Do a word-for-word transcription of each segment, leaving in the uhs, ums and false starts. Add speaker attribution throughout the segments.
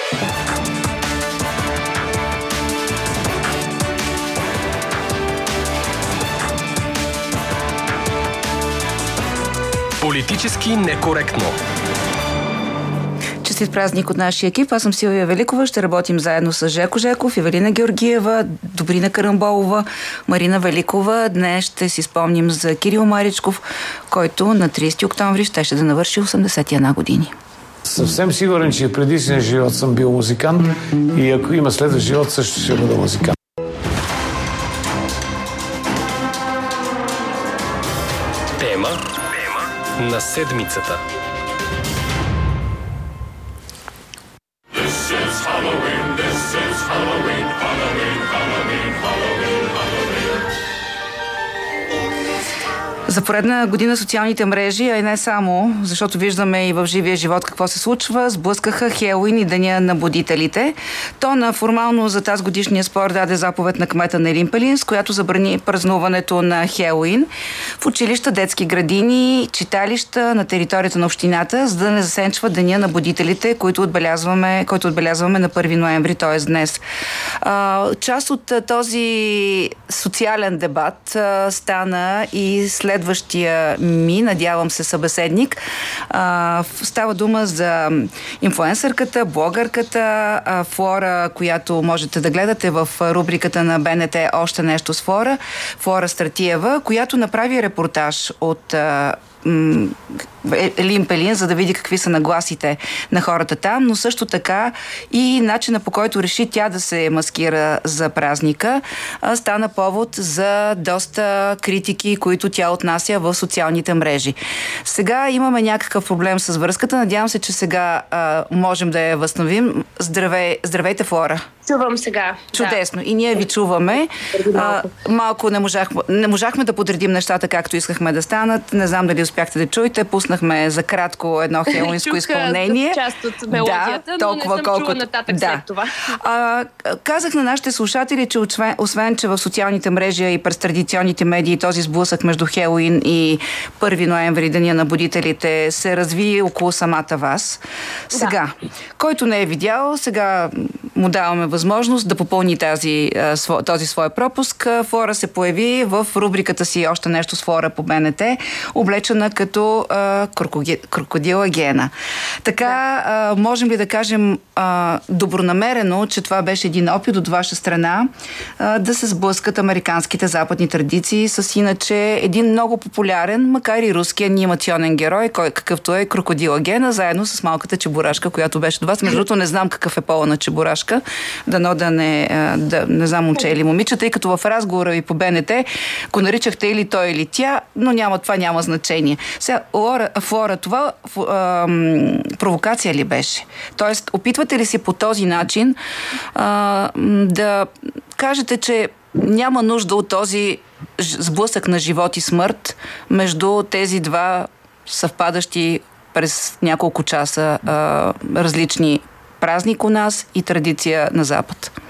Speaker 1: Политически некоректно.
Speaker 2: Честит празник от нашия екип. Аз съм Силвия Великова. Ще работим заедно с Жеко Жеков, Евелина Георгиева, Добрина Карамболова, Марина Великова. Днес ще си спомним за Кирил Маричков, който на тридесети октомври щеше да навърши осемдесет и една години.
Speaker 3: Съвсем сигурен, че преди си живот съм бил музикант и ако има следващ живот, също ще бъда музикант.
Speaker 1: Тема на седмицата.
Speaker 2: За поредна година социалните мрежи, а и не само, защото виждаме и в живия живот какво се случва, сблъскаха Хелоуин и Деня на будителите. То на формално за тази годишния спор даде заповед на кмета на Елин Пелин, с която забрани празнуването на Хелоуин в училища, детски градини, читалища на територията на общината, за да не засенчва Деня на будителите, който отбелязваме, който отбелязваме на първи ноември, т.е. днес. А, част от този социален дебат а, стана и след следващия ми, надявам се, събеседник. А, става дума за инфлуенсърката, блогърката а, Флора, която можете да гледате в рубриката на БНТ "Още нещо с Флора", Флора Стратиева, която направи репортаж от а, Елин Пелин, за да види какви са нагласите на хората там, но също така и начина, по който реши тя да се маскира за празника, стана повод за доста критики, които тя отнася в социалните мрежи. Сега имаме някакъв проблем с връзката. Надявам се, че сега а, можем да я възстановим. Здравей, здравейте, Флора.
Speaker 4: Чувам сега.
Speaker 2: Чудесно.
Speaker 4: Да.
Speaker 2: И ние ви чуваме. А, малко не можахме, не можахме да подредим нещата както искахме да станат. Не знам дали успяхте да чуете. Пуснахме за кратко едно хелоуинско изпълнение.
Speaker 4: Част от мелодията,
Speaker 2: да, толкова,
Speaker 4: но не съм
Speaker 2: колко...
Speaker 4: чула нататък
Speaker 2: да.
Speaker 4: след това.
Speaker 2: А, казах на нашите слушатели, че освен, освен, че в социалните мрежи и през традиционните медии този сблъсък между Хелоуин и първи ноември, Деня на будителите, се разви около самата вас. Сега, да. Който не е видял, сега му даваме възможност да попълни тази, този свой пропуск. Флора се появи в рубриката си "Още нещо с Флора" по БНТ, облечена като а, крокодила Гена. Така, да. а, можем ли да кажем а, добронамерено, че това беше един опит от ваша страна а, да се сблъскат американските западни традиции с иначе един много популярен, макар и руски анимационен герой, кой, какъвто е крокодила Гена, заедно с малката Чебурашка, която беше до вас. Между другото, не знам какъв е пола на Чебурашка. Дано да не, да, не знам момче или момиче, тъй като в разговора ви по БНТ го наричахте или той, или тя, но няма, това няма значение. Сега, Лора, Флора, това а, провокация ли беше? Тоест, опитвате ли си по този начин а, да кажете, че няма нужда от този сблъсък на живот и смърт между тези два съвпадащи през няколко часа а, различни празник у нас и традиция на Запад?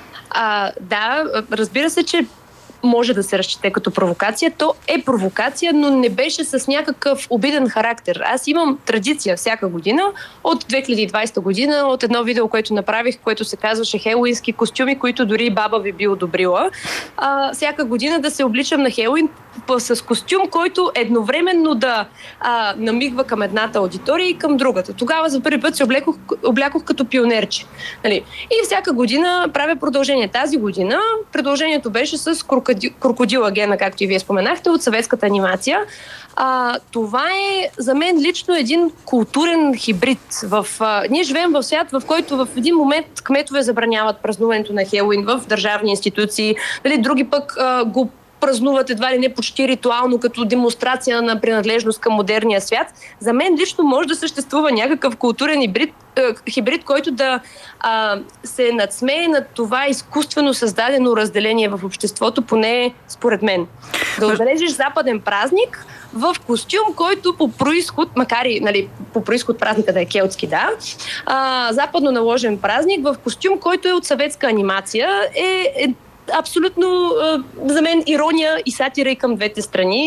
Speaker 4: А, да, разбира се, че може да се разчете като провокация. То е провокация, но не беше с някакъв обиден характер. Аз имам традиция всяка година, от две хиляди и двадесета година, от едно видео, което направих, което се казваше "Хелоуински костюми, които дори баба ви би одобрила". А, всяка година да се обличам на Хелоуин с костюм, който едновременно да а, намигва към едната аудитория и към другата. Тогава за първи път се облякох, облякох като пионерче. Нали? И всяка година правя продължение. Тази година продължението беше с крокоди, крокодила Гена, както и вие споменахте, от съветската анимация. А, това е за мен лично един културен хибрид. В, а, ние живеем в свят, в който в един момент кметове забраняват празнуването на Хелоуин в държавни институции, нали, други пък а, го празнуват едва ли не почти ритуално, като демонстрация на принадлежност към модерния свят. За мен лично може да съществува някакъв културен хибрид, е, хибрид, който да а, се надсмее над това изкуствено създадено разделение в обществото, поне според мен. Да отбележиш западен празник в костюм, който по происход, макар и нали, по происход празника да е келтски, да, а, западно наложен празник в костюм, който е от съветска анимация, е, е абсолютно а, за мен ирония и сатира и към двете страни.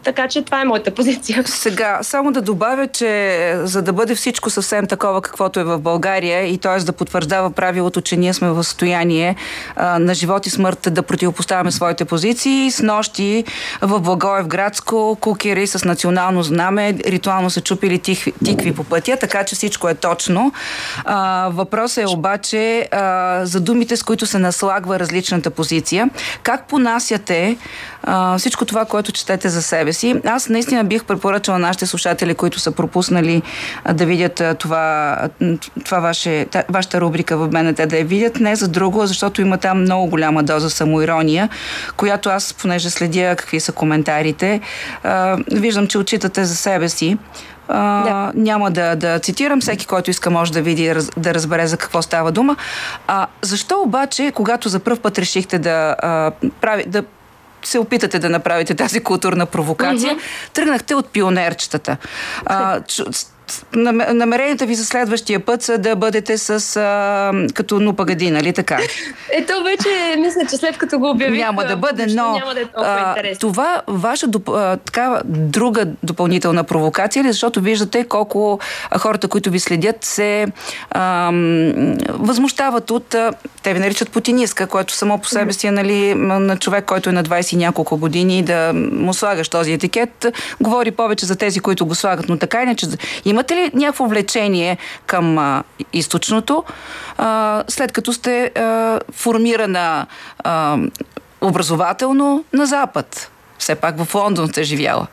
Speaker 4: Така че това е моята позиция.
Speaker 2: Сега, само да добавя, че за да бъде всичко съвсем такова, каквото е в България, и т.е. да потвърждава правилото, че ние сме в състояние а, на живот и смърт да противопоставяме своите позиции, с нощи в Благоевградско кукери с национално знаме ритуално са чупили тикви, тикви по пътя, така че всичко е точно. А, въпросът е обаче а, за думите, с които се наслагва различната позиция. Как понасяте а, всичко това, което четете за себе си? Аз наистина бих препоръчала нашите слушатели, които са пропуснали а, да видят а, това, това ваше, та, вашата рубрика в БНТ, да я видят не за друго, защото има там много голяма доза самоирония, която аз, понеже следя какви са коментарите, а, виждам, че отчитате за себе си. Uh, да. Няма да, да цитирам, всеки, който иска, може да види, да разбере за какво става дума. А, защо обаче, когато за пръв път решихте да, а, прави, да се опитате да направите тази културна провокация, mm-hmm. тръгнахте от пионерчетата? А, чу, намеренията ви за следващия път са да бъдете с а, като Нупагади, нали така?
Speaker 4: Ето вече, мисля, че след като го обявих,
Speaker 2: няма да бъде, но
Speaker 4: няма да е толкова интересно.
Speaker 2: Това ваша доп, а, така, друга допълнителна провокация ли? Защото виждате колко хората, които ви следят, се а, възмущават от, а, те ви наричат путинистка, което само по себе си е, нали, на човек, който е на двайсет и няколко години, да му слагаш този етикет, говори повече за тези, които го слагат, но така иначе имате ли някакво влечение към а, източното, а, след като сте а, формирана а, образователно на Запад? Все пак в Лондон сте живяла.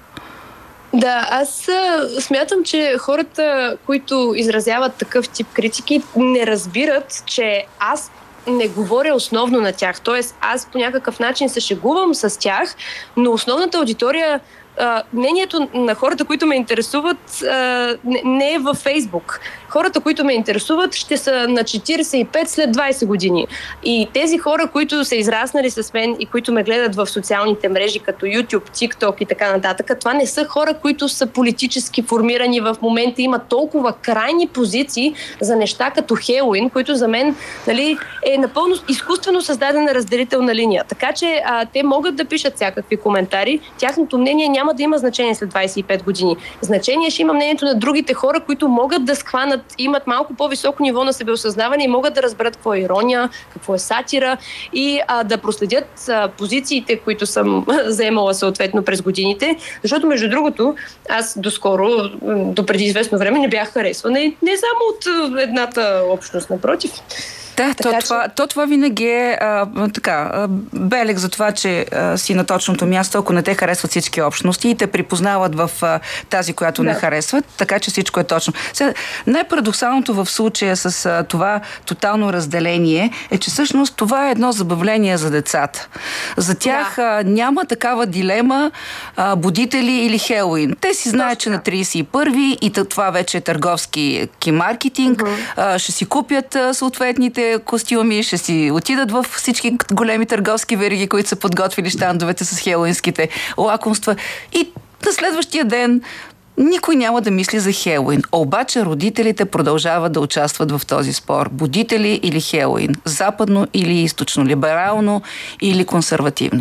Speaker 4: Да, аз а, смятам, че хората, които изразяват такъв тип критики, не разбират, че аз не говоря основно на тях. Тоест, аз по някакъв начин се шегувам с тях, но основната аудитория, Uh, мнението на хората, които ме интересуват, uh, не, не е във Фейсбук. Хората, които ме интересуват, ще са на четирийсет и пет след двайсет години. И тези хора, които са израснали с мен и които ме гледат в социалните мрежи, като YouTube, TikTok и така нататък, това не са хора, които са политически формирани в момента, имат толкова крайни позиции за неща като Хелоуин, които за мен, нали, е напълно изкуствено създадена разделителна линия. Така че а, те могат да пишат всякакви коментари. Тяхното мнение няма да има значение след двайсет и пет години. Значение ще има мнението на другите хора, които могат да схванат, имат малко по-високо ниво на себеосъзнаване и могат да разберат какво е ирония, какво е сатира и а, да проследят а, позициите, които съм заемала съответно през годините. Защото, между другото, аз доскоро, до преди известно време, не бях харесвана и не само от едната общност, напротив.
Speaker 2: Да, то, че... това, то това винаги е а, така, а, белег за това, че а, си на точното място, ако не те харесват всички общности и те припознават в а, тази, която да. не харесват, така че всичко е точно. Сега, най-парадоксалното в случая с а, това тотално разделение е, че всъщност това е едно забавление за децата. За тях да. а, няма такава дилема а, будители или Хелоуин. Те си знаят, че на трийсет и първи и това вече е търговски маркетинг, uh-huh. а, ще си купят а, съответните костюми, ще си отидат в всички големи търговски вериги, които са подготвили щандовете с хелоуинските лакомства и на следващия ден никой няма да мисли за Хелоуин. Обаче родителите продължават да участват в този спор. Будители или Хелоуин? Западно или източно? Либерално или консервативно?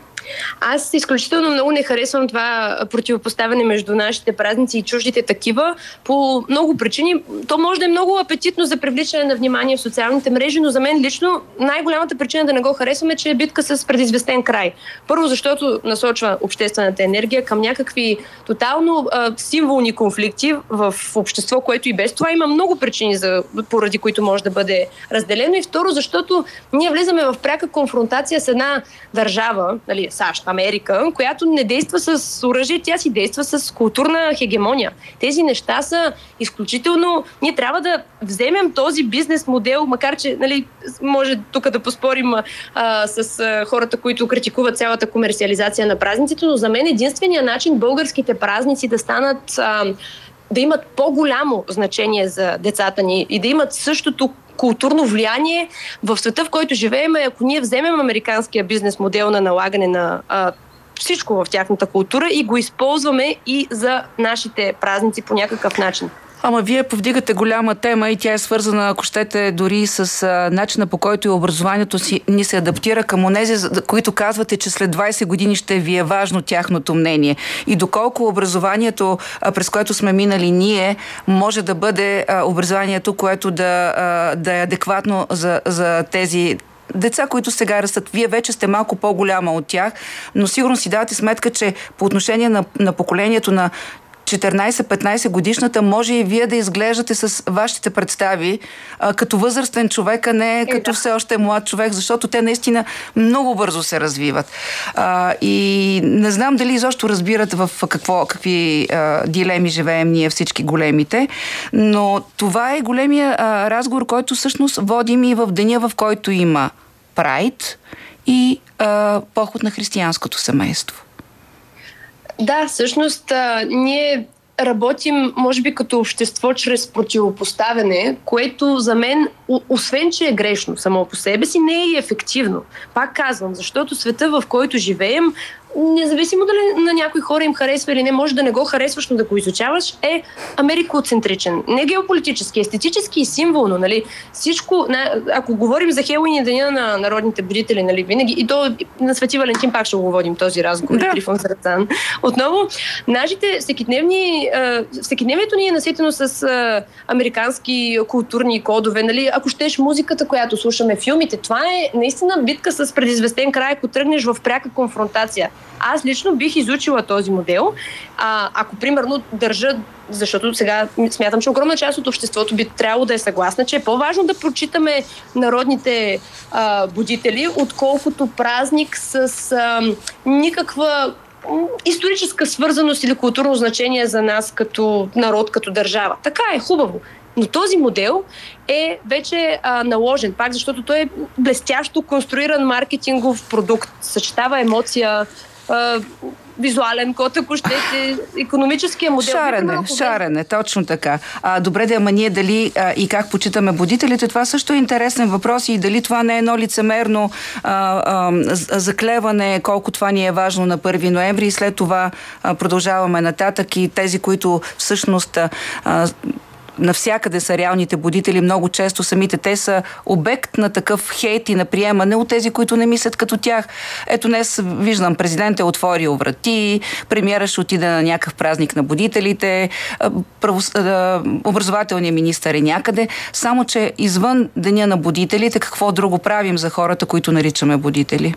Speaker 4: Аз изключително много не харесвам това противопоставяне между нашите празници и чуждите такива по много причини. То може да е много апетитно за привличане на внимание в социалните мрежи, но за мен лично най-голямата причина да не го харесвам е, че е битка с предизвестен край. Първо, защото насочва обществената енергия към някакви тотално а, символни конфликти в общество, което и без това има много причини, за, поради които може да бъде разделено. И второ, защото ние влизаме в пряка конфронтация с една държава, нали, САЩ, Америка, която не действа с оръжие, тя си действа с културна хегемония. Тези неща са изключително... Ние трябва да вземем този бизнес модел, макар че, нали, може тук да поспорим а, с а, хората, които критикуват цялата комерциализация на празниците, но за мен единственият начин българските празници да станат... А, да имат по-голямо значение за децата ни и да имат същото културно влияние в света, в който живеем, ако ние вземем американския бизнес модел на налагане на а, всичко в тяхната култура и го използваме и за нашите празници по някакъв начин.
Speaker 2: Ама вие повдигате голяма тема и тя е свързана, ако щете, дори с а, начина, по който и образованието си, ни се адаптира към онези, които казвате, че след двайсет години ще ви е важно тяхното мнение. И доколко образованието, а, през което сме минали ние, може да бъде а, образованието, което да, а, да е адекватно за, за тези деца, които сега растат. Вие вече сте малко по-голяма от тях, но сигурно си давате сметка, че по отношение на, на поколението на четиринайсет-петнайсет годишната, може и вие да изглеждате с вашите представи а, като възрастен човек, а не като все още млад човек, защото те наистина много бързо се развиват. А, и не знам дали изобщо разбират в какво, какви а, дилеми живеем ние всички големите, но това е големия а, разговор, който всъщност водим и в деня, в който има Прайд и а, поход на християнското семейство.
Speaker 4: Да, всъщност а, ние работим, може би, като общество чрез противопоставяне, което за мен, освен че е грешно само по себе си, не е и ефективно. Пак казвам, защото света, в който живеем, независимо дали на някои хора им харесва или не, може да не го харесваш, но да го изучаваш, е америкоцентричен. Не геополитически, естетически и символно. Нали? Всичко, ако говорим за Хелуин и деня на народните будители, нали, винаги, и то на Свети Валентин пак ще го водим този разговор, да. Трифон Зарацан. Отново, нашите всекидневни, всекидневието ни е наситено с американски културни кодове. Нали? Ако щеш музиката, която слушаме, филмите, това е наистина битка с предизвестен край, ако тръгнеш в пряка конфронтация. Аз лично бих изучила този модел, а, ако примерно държа, защото сега смятам, че огромна част от обществото би трябвало да е съгласна, че е по-важно да прочитаме народните а, будители, отколкото празник с а, никаква историческа свързаност или културно значение за нас като народ, като държава. Така е, хубаво. Но този модел е вече а, наложен, пак защото той е блестящо конструиран маркетингов продукт. Съчетава емоция, а, визуален код, ако щете, икономическия модел.
Speaker 2: Шарене, шарене, точно така. А, добре, да, ама ние дали а, и как почитаме будителите, това също е интересен въпрос и дали това не е едно лицемерно а, а, заклеване, колко това ни е важно на първи ноември и след това а, продължаваме нататък и тези, които всъщност а, навсякъде са реалните будители, много често самите те са обект на такъв хейт и на приемане от тези, които не мислят като тях. Ето днес виждам, президент е отворил врати, премиера ще отиде на някакъв празник на будителите, правос... образователният министър е някъде, само че извън деня на будителите, какво друго правим за хората, които наричаме будители?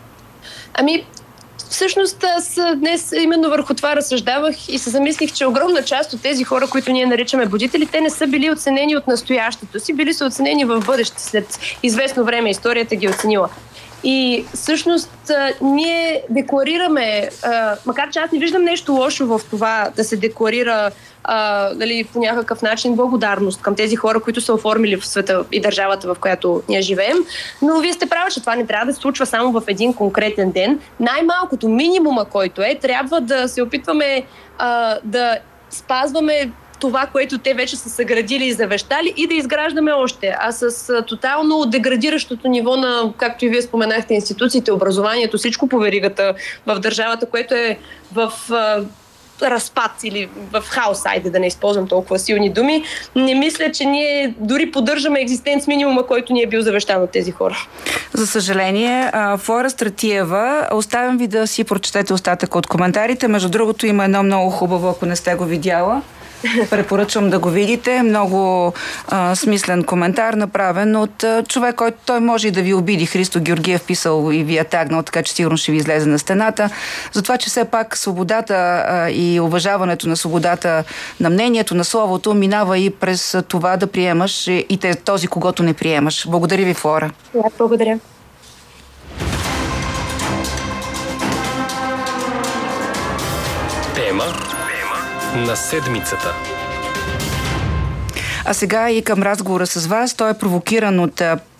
Speaker 4: Ами, всъщност аз днес именно върху това разсъждавах и се замислих, че огромна част от тези хора, които ние наричаме будители, те не са били оценени от настоящето си, били са оценени в бъдеще. След известно време историята ги оценила. И всъщност ние декларираме, макар че аз не виждам нещо лошо в това да се декларира а, дали, по някакъв начин благодарност към тези хора, които са оформили в света и държавата, в която ние живеем, но вие сте прави, че това не трябва да се случва само в един конкретен ден. Най-малкото минимума, който е, трябва да се опитваме а, да спазваме това, което те вече са съградили и завещали и да изграждаме още. А с а, тотално деградиращото ниво на, както и вие споменахте, институциите, образованието, всичко по веригата в държавата, което е в а, разпад или в хаос, айде да не използвам толкова силни думи, не мисля, че ние дори поддържаме екзистенц минимума, който ни е бил завещан от тези хора.
Speaker 2: За съжаление, Флора Стратиева, оставям ви да си прочетете остатък от коментарите. Между другото, има едно много хубаво, ако не сте го видяла. Препоръчвам да го видите. Много а, смислен коментар, направен от а, човек, който той може и да ви обиди. Христо Георгиев писал и ви е тагнал, така че сигурно ще ви излезе на стената. Затова, че все пак свободата а, и уважаването на свободата на мнението, на словото, минава и през това да приемаш и те, този, когото не приемаш. Благодаря ви, Флора.
Speaker 4: Да, благодаря.
Speaker 1: Тема на седмицата.
Speaker 2: А сега и към разговора с вас. Той е провокиран от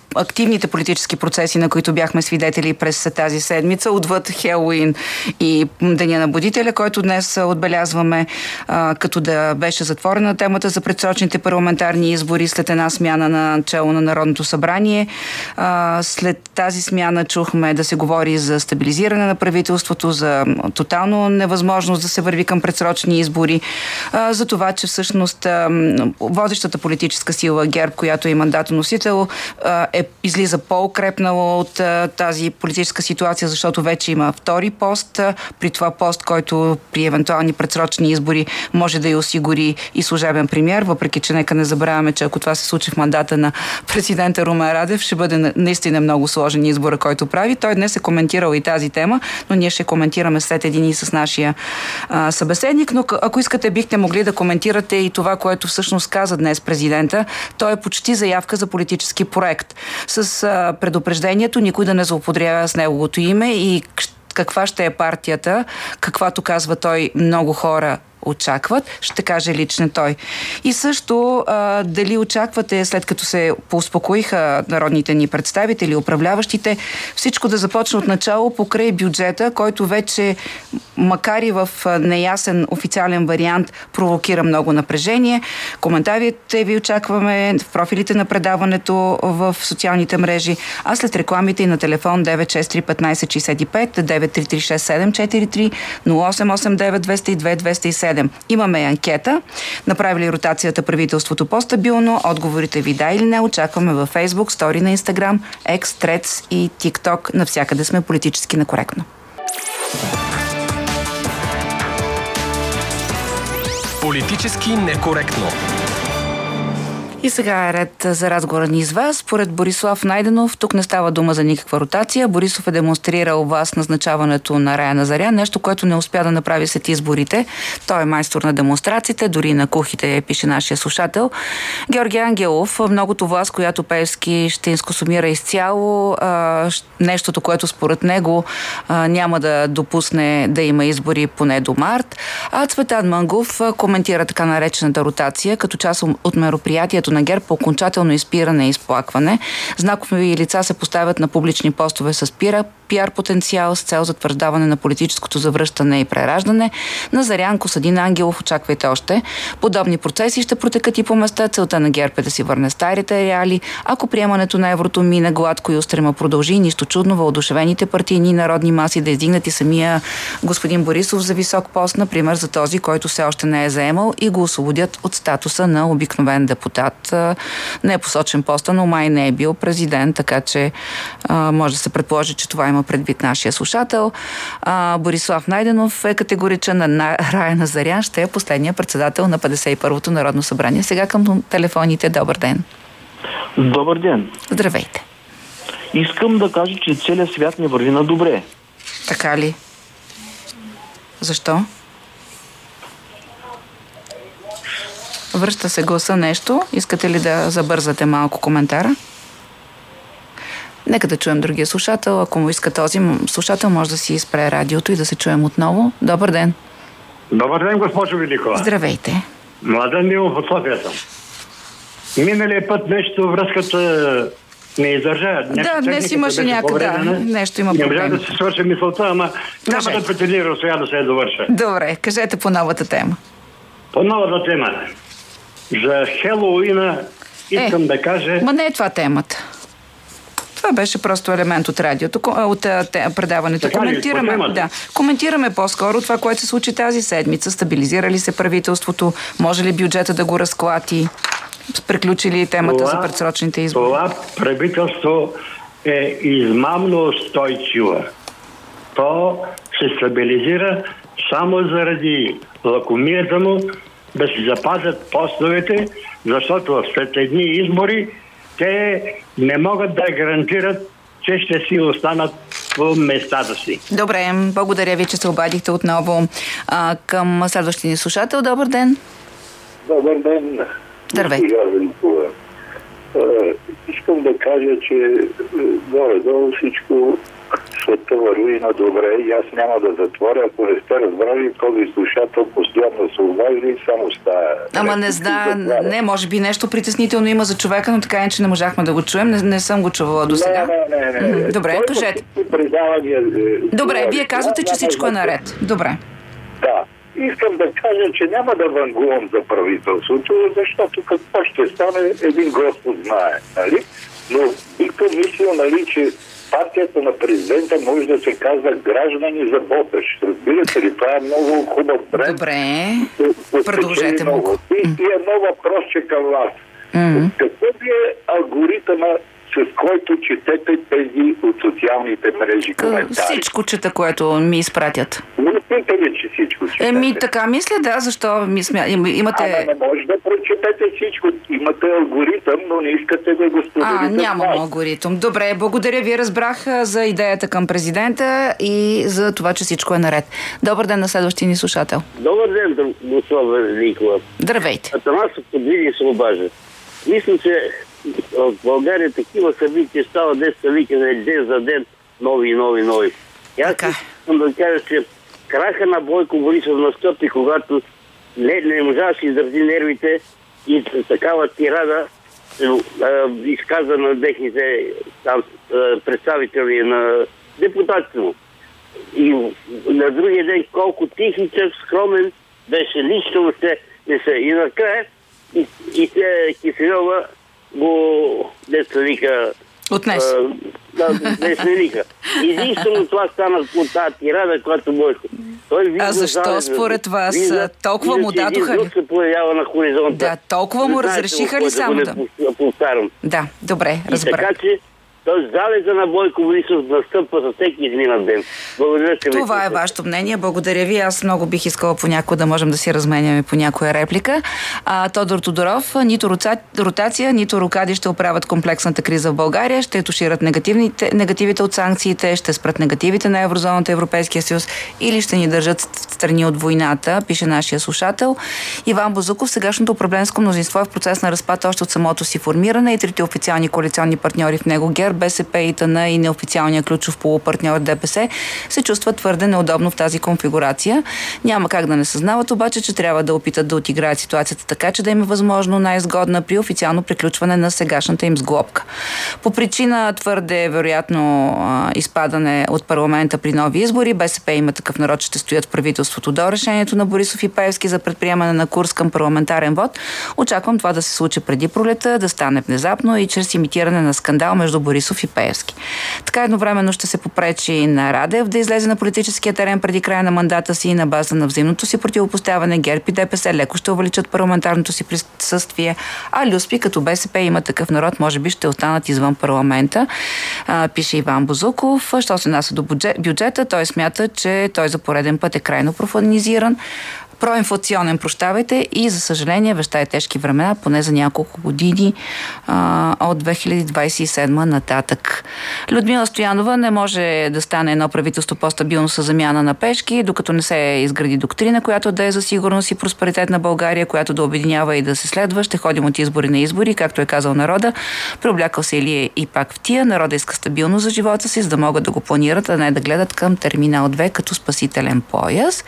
Speaker 2: активните политически процеси, на които бяхме свидетели през тази седмица, отвъд Хелоуин и Деня на будителя, който днес отбелязваме, а, като да беше затворена темата за предсрочните парламентарни избори след една смяна на чело на Народното събрание. А, след тази смяна чухме да се говори за стабилизиране на правителството, за тотално невъзможност да се върви към предсрочни избори, а, за това, че всъщност а, водещата политическа сила ГЕРБ, която е мандатоносител, а, е, излиза по-укрепнала от а, тази политическа ситуация, защото вече има втори пост, а, при това пост, който при евентуални предсрочни избори може да й осигури и служебен премиер, въпреки че нека не забравяме, че ако това се случи в мандата на президента Румен Радев, ще бъде наистина много сложен избора, който прави. Той днес е коментирал и тази тема, но ние ще коментираме след един и с нашия а, събеседник. Но ако искате, бихте могли да коментирате и това, което всъщност каза днес президента. Той е почти заявка за политически проект. С а, предупреждението никой да не злоупотребява с неговото име и каква ще е партията, каквато казва той, много хора очакват, ще каже лично той. И също а, дали очаквате, след като се поуспокоиха народните ни представители, управляващите, всичко да започне от начало покрай бюджета, който вече, макар и в неясен официален вариант, провокира много напрежение. Коментарите ви очакваме в профилите на предаването в социалните мрежи, а след рекламите и на телефон девет шест три петнайсет шейсет и пет, девет три три шест седем четири три, нула осем осем девет двеста и две двеста и седем. Имаме анкета. Направили ротацията правителството по-стабилно? Отговорите ви да или не очакваме във Facebook, стори на Instagram, X, Threads и TikTok. Навсякъде сме политически некоректно.
Speaker 1: Политически некоректно.
Speaker 2: И сега е ред за разговора ни с вас. Според Борислав Найденов, тук не става дума за никаква ротация. Борисов е демонстрирал вас назначаването на Рая Назарян, нещо, което не успя да направи след изборите. Той е майстор на демонстрациите, дори на кухите, пише нашия слушател. Георги Ангелов, многото власт, която Пеевски ще инскосумира изцяло, а, нещото, което според него а, няма да допусне да има избори поне до март. А Цветан Мънгов коментира така наречената ротация като част от мероприятието на ГЕРБ по окончателно изпиране и изплакване. Знакови лица се поставят на публични постове с пира, пиар потенциал с цел затвърждаване на политическото завръщане и прераждане. Назарян, Костадин Ангелов, очаквайте още. Подобни процеси ще протекат и по места. Целта на ГЕРБ е да си върне старите реали. Ако приемането на еврото мине гладко и устрема продължи, нищо чудно въодушевените партийни народни маси да издигнат и самия господин Борисов за висок пост, например за този, който все още не е заемал, и го освободят от статуса на обикновен депутат. Не е посочен поста, но май не е бил президент, така че а, може да се предположи, че това има предвид нашия слушател. А, Борислав Найденов е категоричен. На Рая Назарян ще е последния председател на петдесет и първото Народно събрание. Сега към телефоните. Добър ден.
Speaker 5: Добър ден.
Speaker 2: Здравейте.
Speaker 5: Искам да кажа, че целият свят не върви на добре.
Speaker 2: Така ли? Защо? Връща се гласа нещо. Искате ли да забързате малко коментара? Нека да чуем другия слушател. Ако му иска този слушател, може да си изпре радиото и да се чуем отново. Добър ден.
Speaker 6: Добър ден, госпожо Великова.
Speaker 2: Здравейте.
Speaker 6: Младен Димов от София съм. Миналия път нещо връзката не издържа.
Speaker 2: Да, днес имаше някъде. Да, нещо има проблем.
Speaker 6: Не можа да се свърши мисълта, ама няма да претендира сега да се я довърша.
Speaker 2: Добре, кажете по новата тема.
Speaker 6: По новата тема. За Хелоуина искам е, да кажа...
Speaker 2: Ма не е това темата. Това беше просто елемент от радиото, от предаването.
Speaker 6: Така
Speaker 2: коментираме,
Speaker 6: ли,
Speaker 2: да, коментираме по-скоро това, което се случи тази седмица. Стабилизира ли се правителството? Може ли бюджета да го разклати? Приключи ли темата това, за предсрочните избори?
Speaker 6: Това правителство е измамно устойчиво. То се стабилизира само заради лакомията му да си запазят постовете, защото след едни избори те не могат да гарантират, че ще си останат по местата си.
Speaker 2: Добре, благодаря ви, че се обадихте отново а, към следващия ни слушател. Добър ден.
Speaker 7: Добър ден.
Speaker 2: Здравейте.
Speaker 7: Искам да кажа, че горе-долу всичко света върви на добре и аз няма да затворя. Ако не сте разбрали, този слушател постоянно се обажда и само стая.
Speaker 2: Ама не знае, не, може би нещо притеснително има за човека, но така иначе не можахме да го чуем. Не, не съм го чувала до сега.
Speaker 7: Не, не, не. не.
Speaker 2: Добре,
Speaker 7: Той
Speaker 2: кажете.
Speaker 7: Предавания,
Speaker 2: Добре, вие казвате, че всичко е наред. Добре.
Speaker 7: Да. Искам да кажа, че няма да вангувам за правителството, защото какво ще стане, един Господ знае, нали? Но бих помислил, нали, че партията на президента може да се казва граждани за боташ. Разбирате ли, това е много хубав бренд.
Speaker 2: Добре, продължете му.
Speaker 7: И, и едно въпросче към вас. Mm-hmm. Какъв е алгоритъма, с който четете тези от социалните мрежи коментари?
Speaker 2: Всичко чета, което ми изпратят.
Speaker 7: Не питаме, че всичко четете.
Speaker 2: Еми, така мисля, да, защо ми смя... имате...
Speaker 7: Ама не може да прочетете всичко. Имате алгоритъм, но не искате да го споделите.
Speaker 2: А, нямам алгоритъм. Добре, благодаря ви. Разбрах за идеята към президента и за това, че всичко е наред. Добър ден на следващия ни слушател.
Speaker 8: Добър ден, госпожа Великова.
Speaker 2: Здравейте.
Speaker 8: Атанас от Подвиги се обажда. Мисля, че в България такива събития става днес са викане ден за ден нови и нови, нови. И аз искам да кажа, че краха на Бойко Борисов настъпи, когато не, не можа да си издържи нервите и такава тирада изказа на техните там, представители на депутатите му. И на другия ден колко тихичък, скромен беше лично се не се. И накрая и, и те Киселова го деца вика
Speaker 2: отнес.
Speaker 8: Да, не се вика. Единствено това стана от тази тирада, която Бойко. Той
Speaker 2: а защо според вас вижда, толкова
Speaker 8: вижда,
Speaker 2: му дадоха ли?
Speaker 8: се появява на хоризонта.
Speaker 2: Да, толкова му разрешиха ли само да?
Speaker 8: Да повтарям.
Speaker 2: Да, добре, разбрах.
Speaker 8: Така че той залеза на Бойко Борисов настъпва за всеки изминат ден. Благодаря, че
Speaker 2: това е вашето мнение. Благодаря ви. Аз много бих искала понякога да можем да си разменяме по някоя реплика. А, Тодор Тодоров, нито ротация, нито рокади ще оправят комплексната криза в България, ще тушират негативите от санкциите, ще спрат негативите на еврозоната, Европейския съюз или ще ни държат страни от войната, пише нашия слушател. Иван Бозуков, сегашното управленско мнозинство е в процес на разпад още от самото си формиране и трите официални коалиционни партньори в него, ГЕРБ, БСП, ИТН и неофициалния ключов полупартньор ДПС, се чувстват твърде неудобно в тази конфигурация. Няма как да не съзнават обаче, че трябва да опитат да отиграят ситуацията така, че да им е възможно най-изгодна при официално приключване на сегашната им сглобка. По причина твърде вероятно изпадане от парламента при нови избори, БСП и Има такъв народ ще стоят в правителството до решението на Борисов и Пеевски за предприемане на курс към парламентарен вод. Очаквам това да се случи преди пролета, да стане внезапно и чрез имитиране на скандал между Борисов и Пеевски. Така едновременно ще се попречи на Радев да излезе на политическия терен преди края на мандата си и на база на взаимното си противопоставяне ГЕРБ и ДПС леко ще увеличат парламентарното си присъствие, а люспи като БСП и Има такъв народ може би ще останат извън парламента, а, пише Иван Бозуков. Що се нася до бюджета, той смята, че той за пореден път е крайно профанизиран, проинфлационен, прощавайте, и за съжаление вещае тежки времена, поне за няколко години а, от две хиляди двадесет и седма нататък. Людмила Стоянова: не може да стане едно правителство по-стабилно с замяна на пешки, докато не се изгради доктрина, която да е за сигурност и просперитет на България, която да обединява и да се следва. Ще ходим от избори на избори, както е казал народа. Преоблякал се Илия и пак в тия. Народа иска стабилност за живота си, за да могат да го планират, а не да гледат към терминал две като спасителен пояс.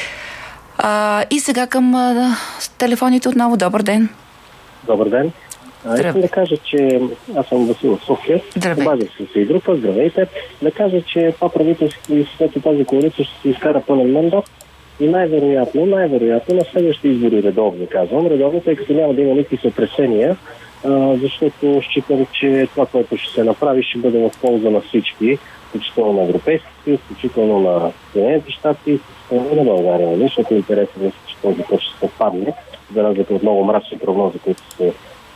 Speaker 2: А, и сега към а, телефоните отново. Добър ден.
Speaker 9: Добър ден. А, искам да кажа, че аз съм Васил от София. Обаждах се и група. Здравейте. Да кажа, че това правителство и след тази коалиция ще се изкара пълен мандат и най-вероятно, най-вероятно на следващите избори редовно, казвам. Редовно, тъй като няма да има никакви сътресения, а, защото считам, че това, което ще се направи, ще бъде в полза на всички, включително на Европейския съюз, включително на Съединените щати и на България. Защото интересът е, че този път ще се падне, за разлика от много мрачни прогнози, които се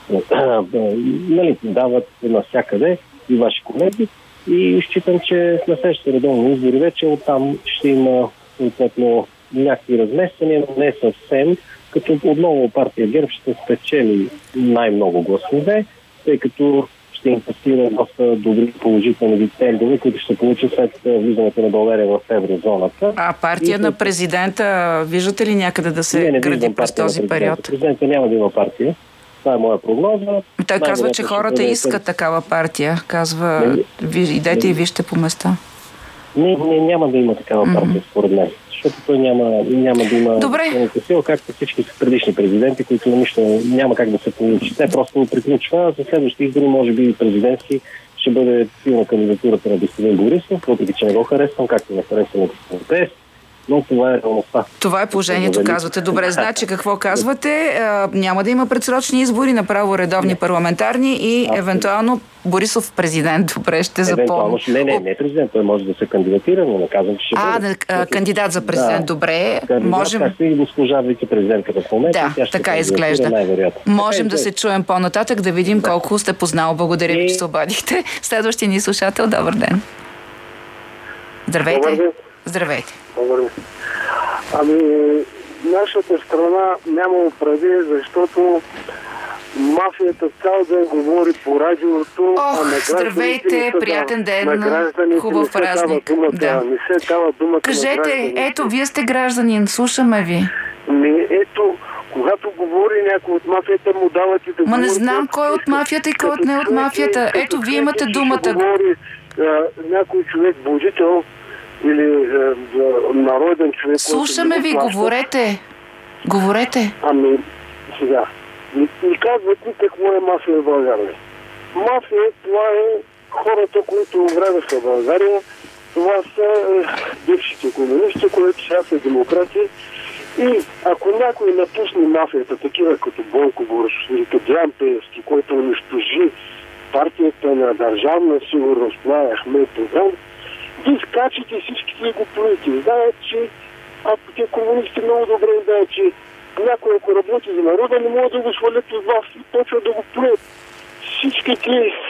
Speaker 9: нали, дават навсякъде и ваши колеги. И считам, че на следващите редовни избори вече оттам ще има съответно някакви размествания, но не съвсем, като отново партия ГЕРБ ще спечели най-много гласове, тъй като ще им пасира доста добри положителни тендери, които ще получат след влизането на България в еврозоната.
Speaker 2: А партия и на президента, виждате ли някъде да се не, не гради през този период?
Speaker 9: Президента няма да има партия. Това е моя прогноза.
Speaker 2: Той казва, че хората искат такава партия. Казва, ви, идете и вижте по места.
Speaker 9: Не, не, няма да има такава партия, mm-hmm. според мен. Защото той няма, няма да има сила, както всички предишни президенти, които на нищо няма как да се получи. Те просто приключва. За следващите избори, може би президентски, ще бъде силна кандидатурата на господин Борисов, въпреки че не го харесвам, както не харесвам на господин Пес. Но това е реалността.
Speaker 2: Това е положението, казвате. Добре, значи какво казвате? А, няма да има предсрочни избори, направо редовни парламентарни и а, евентуално Борисов президент. Добре, ще запомня.
Speaker 9: Не, не, не президент. Той може да се кандидатира, но не казвам, че ще
Speaker 2: а,
Speaker 9: бъде.
Speaker 2: А, кандидат за президент. Да. Добре.
Speaker 9: Кандидат,
Speaker 2: можем...
Speaker 9: както и госпожа вице-президентката в момента.
Speaker 2: Да,
Speaker 9: тя ще
Speaker 2: така изглежда. Можем
Speaker 9: така
Speaker 2: да се чуем по-нататък, да видим да. колко сте познал. Благодаря ви, и... че се обадихте. Следващия ни слушател. Добър ден. Здравейте.
Speaker 10: Добър ден.
Speaker 2: Здравейте.
Speaker 10: Добър ден. Ами, нашата страна няма управи, защото мафията цял ден говори по радиото.
Speaker 2: Ох,
Speaker 10: а на
Speaker 2: здравейте, приятен ден, хубав празник.
Speaker 10: Думата,
Speaker 2: да.
Speaker 10: Не се дава думата.
Speaker 2: Кажете, ето, вие сте гражданин, слушаме ви.
Speaker 10: Ми, ето, когато говори някой от мафията, му давате да
Speaker 2: Ма не знам кой е от мафията и кой от не от мафията. Ето, вие имате думата.
Speaker 10: Говори а, някой човек будител, или за народен човек.
Speaker 2: Слушаме ви, плаща. говорете. Говорете.
Speaker 10: Ами, сега. Ни, ни казват ни какво е мафия в България. Мафия, това е хората, които ограбиха България. Това са е, бившите комунисти, които сега са демократи. И ако някой напусне мафията, такива като Бойко Борисов или като Диан Пеевски, който унищожи партията на държавна сигурност, това е Ахмед Доган, ви скачате всичките го плюете. Знаят, че ако те комунисти много добре знаят, че някой ако работи за народа, не могат да го свалят от вас и почват да го плюят. Всичките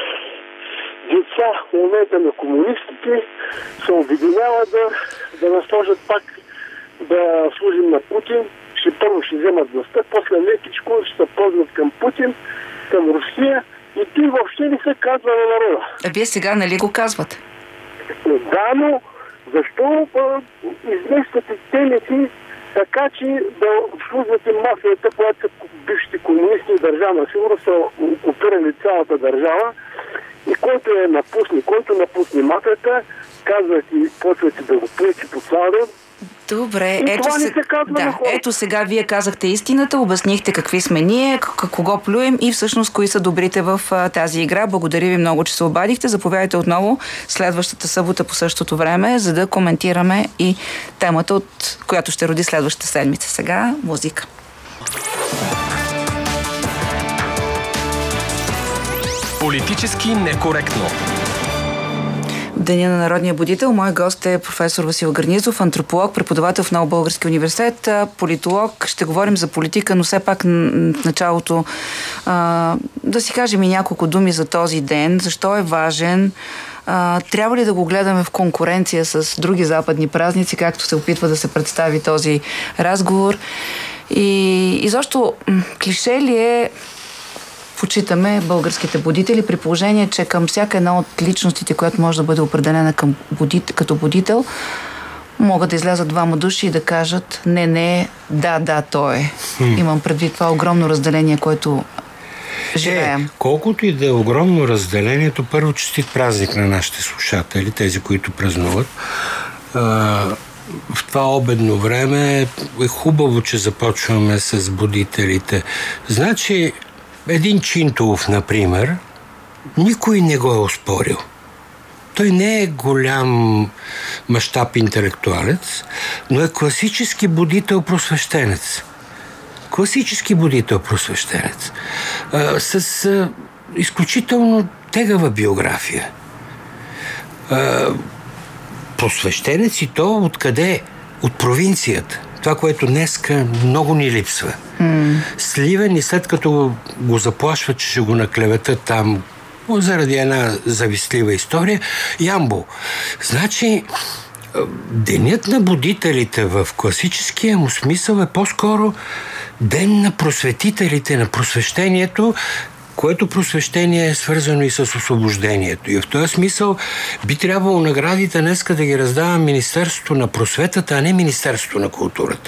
Speaker 10: деца в момента на комунистите се обединяват да, да насложат пак да служим на Путин. Ще първо ще вземат властта, после лекичко ще се познат към Путин, към Русия и той въобще не се казва на народа.
Speaker 2: А вие сега нали го казвате?
Speaker 10: Да, но защо измествате темите така, че да обслужвате мафията, която са бившите комунисти и държавна сигурност са окупирали цялата държава и който е напусне, който напусне мафията, казват и почвате да го плечи по цял ден.
Speaker 2: Добре, ето, се... да, ето сега вие казахте истината, обяснихте какви сме ние, кого плюем и всъщност кои са добрите в а, тази игра. Благодаря ви много, че се обадихте. Заповядайте отново следващата събота по същото време, за да коментираме и темата, от която ще роди следващата седмица. Сега музика.
Speaker 1: Политически некоректно.
Speaker 2: Деня на народния будител. Мой гост е професор Васил Гарнизов, антрополог, преподавател в Нов български университет, политолог. Ще говорим за политика, но все пак в началото а, да си кажем и няколко думи за този ден. Защо е важен? А, трябва ли да го гледаме в конкуренция с други западни празници, както се опитва да се представи този разговор? И, и защо клише ли е почитаме българските будители, при положение, че към всяка една от личностите, която може да бъде определена към будит, като будител, могат да излязат двама души и да кажат не, не, да, да, той е. Хм. Имам предвид това огромно разделение, което живеем.
Speaker 11: Е, колкото и да е огромно разделението, първо честит празник на нашите слушатели, тези, които празнуват. А, в това обедно време е хубаво, че започваме с будителите. Значи, един Чинтулов, например, никой не го е оспорил. Той не е голям мащаб интелектуалец, но е класически будител-просвещенец. Класически будител-просвещенец. А, с а, изключително тегава биография. А, просвещенец и то откъде? От провинцията. Това, което днеска много ни липсва. Mm. Сливен и след като го заплашва, че ще го наклеветат там заради една завистлива история, Ямбол. Значи, денят на будителите в класическия му смисъл е по-скоро ден на просветителите, на просвещението, което просвещение е свързано и с освобождението. И в този смисъл би трябвало наградите днеска да ги раздава Министерството на просветата, а не Министерството на културата.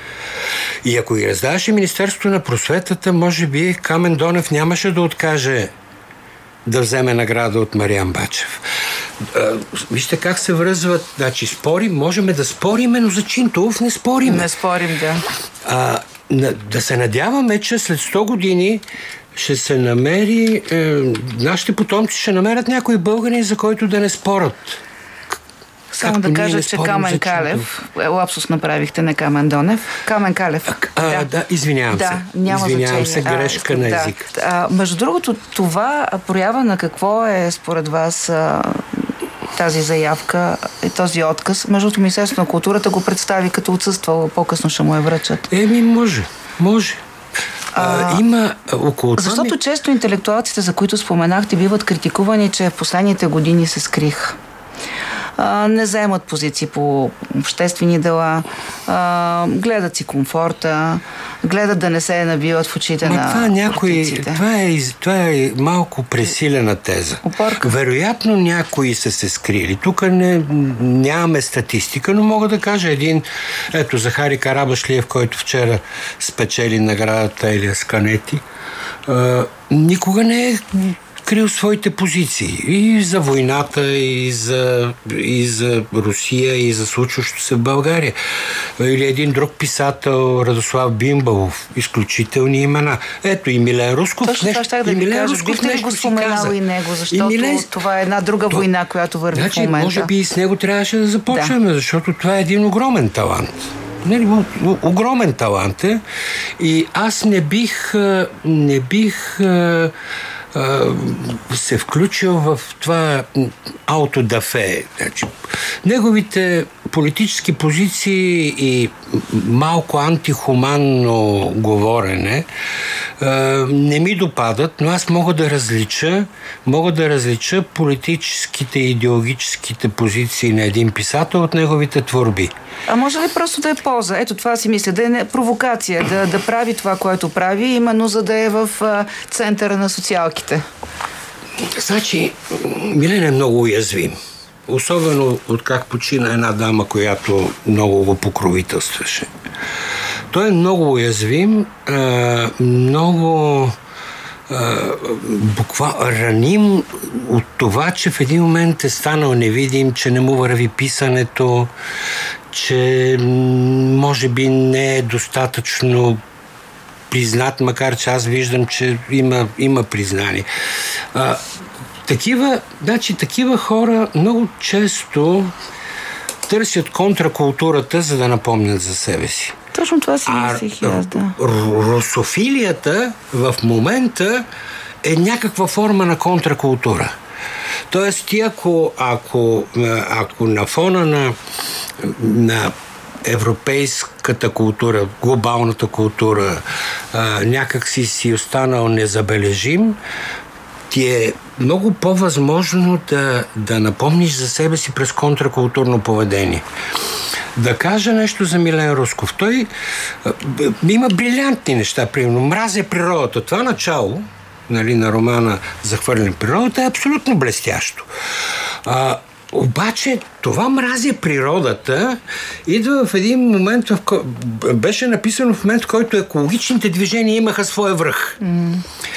Speaker 11: И ако ги раздаваше Министерството на просветата, може би Камен Донев нямаше да откаже да вземе награда от Мариан Бачев. Вижте как се връзват. Значи, спорим, можем да спорим, но за Чинтулов не спорим.
Speaker 2: Не спорим, да.
Speaker 11: А, да се надяваме, че след сто години ще се намери, е, нашите потомци ще намерят някои българи, за който да не спорят.
Speaker 2: Само да кажа, че Камен Калев, лапсус направихте, не Камен Донев. Камен Калев.
Speaker 11: А, да. да, извинявам
Speaker 2: да,
Speaker 11: се.
Speaker 2: Няма
Speaker 11: извинявам
Speaker 2: значение.
Speaker 11: се, грешка а, на език.
Speaker 2: Да. А, между другото, това проява на какво е според вас а, тази заявка и този отказ? Между другото, Министерството на културата го представи като отсъствало, по-късно ще му я връчат.
Speaker 11: Еми, може, може. А, има около това...
Speaker 2: Защото ми... често интелектуалците, за които споменахте, биват критикувани, че в последните години се скрих. А, не заемат позиции по обществени дела, а, гледат си комфорта, гледат да не се набиват в очите
Speaker 11: Но
Speaker 2: на
Speaker 11: това, някой, това, е, това е малко пресилена теза.
Speaker 2: Опорка.
Speaker 11: Вероятно някои са се скрили. Тук не, нямаме статистика, но мога да кажа един, ето Захари Карабашлиев, който вчера спечели наградата Елиас Канети, а, никога не е крил своите позиции и за войната, и за, и за Русия, и за случващото се в България. Или един друг писател, Радослав Бимбалов, изключителни имена. Ето и Милен Русков.
Speaker 2: Точно това щях да ви кажа. Бихте ли го споменал и него, защото и Милен... това е една друга
Speaker 11: То...
Speaker 2: война, която върви
Speaker 11: значи,
Speaker 2: в момента.
Speaker 11: Може би и с него трябваше да започнем, да. Защото това е един огромен талант. Не, огромен талант е. И аз не бих не бих се включил в това аутодафе. Значи, неговите политически позиции и малко антихуманно говорене не ми допадат, но аз мога да различа мога да различа политическите и идеологическите позиции на един писател от неговите творби.
Speaker 2: А може ли просто да е полза? Ето това си мисля, да е провокация, да, да прави това, което прави, именно за да е в а, центъра на социалките?
Speaker 11: Значи, Милен е много уязвим. Особено от как почина една дама, която много го покровителстваше. Той е много уязвим, много буквално раним от това, че в един момент е станал невидим, че не му върви писането, че може би не е достатъчно признат, макар че аз виждам, че има, има признание. А, такива, значи, такива хора много често търсят контракултурата, за да напомнят за себе си.
Speaker 2: Точно това си мислих и аз, да.
Speaker 11: Русофилията в момента е някаква форма на контракултура. Тоест, ти ако, ако, ако на фона на, на европейската култура, глобалната култура, някак си си останал незабележим, ти е много по-възможно да, да напомниш за себе си през контракултурно поведение. Да кажа нещо за Милен Русков. Той а, има брилянтни неща. Примерно, мразя природата. Това начало, нали, на романа "Захвърлен природата" е абсолютно блестящо. А, обаче това мразя природата идва в един момент, в ко... беше написано в момент, в който екологичните движения имаха своя връх. Mm.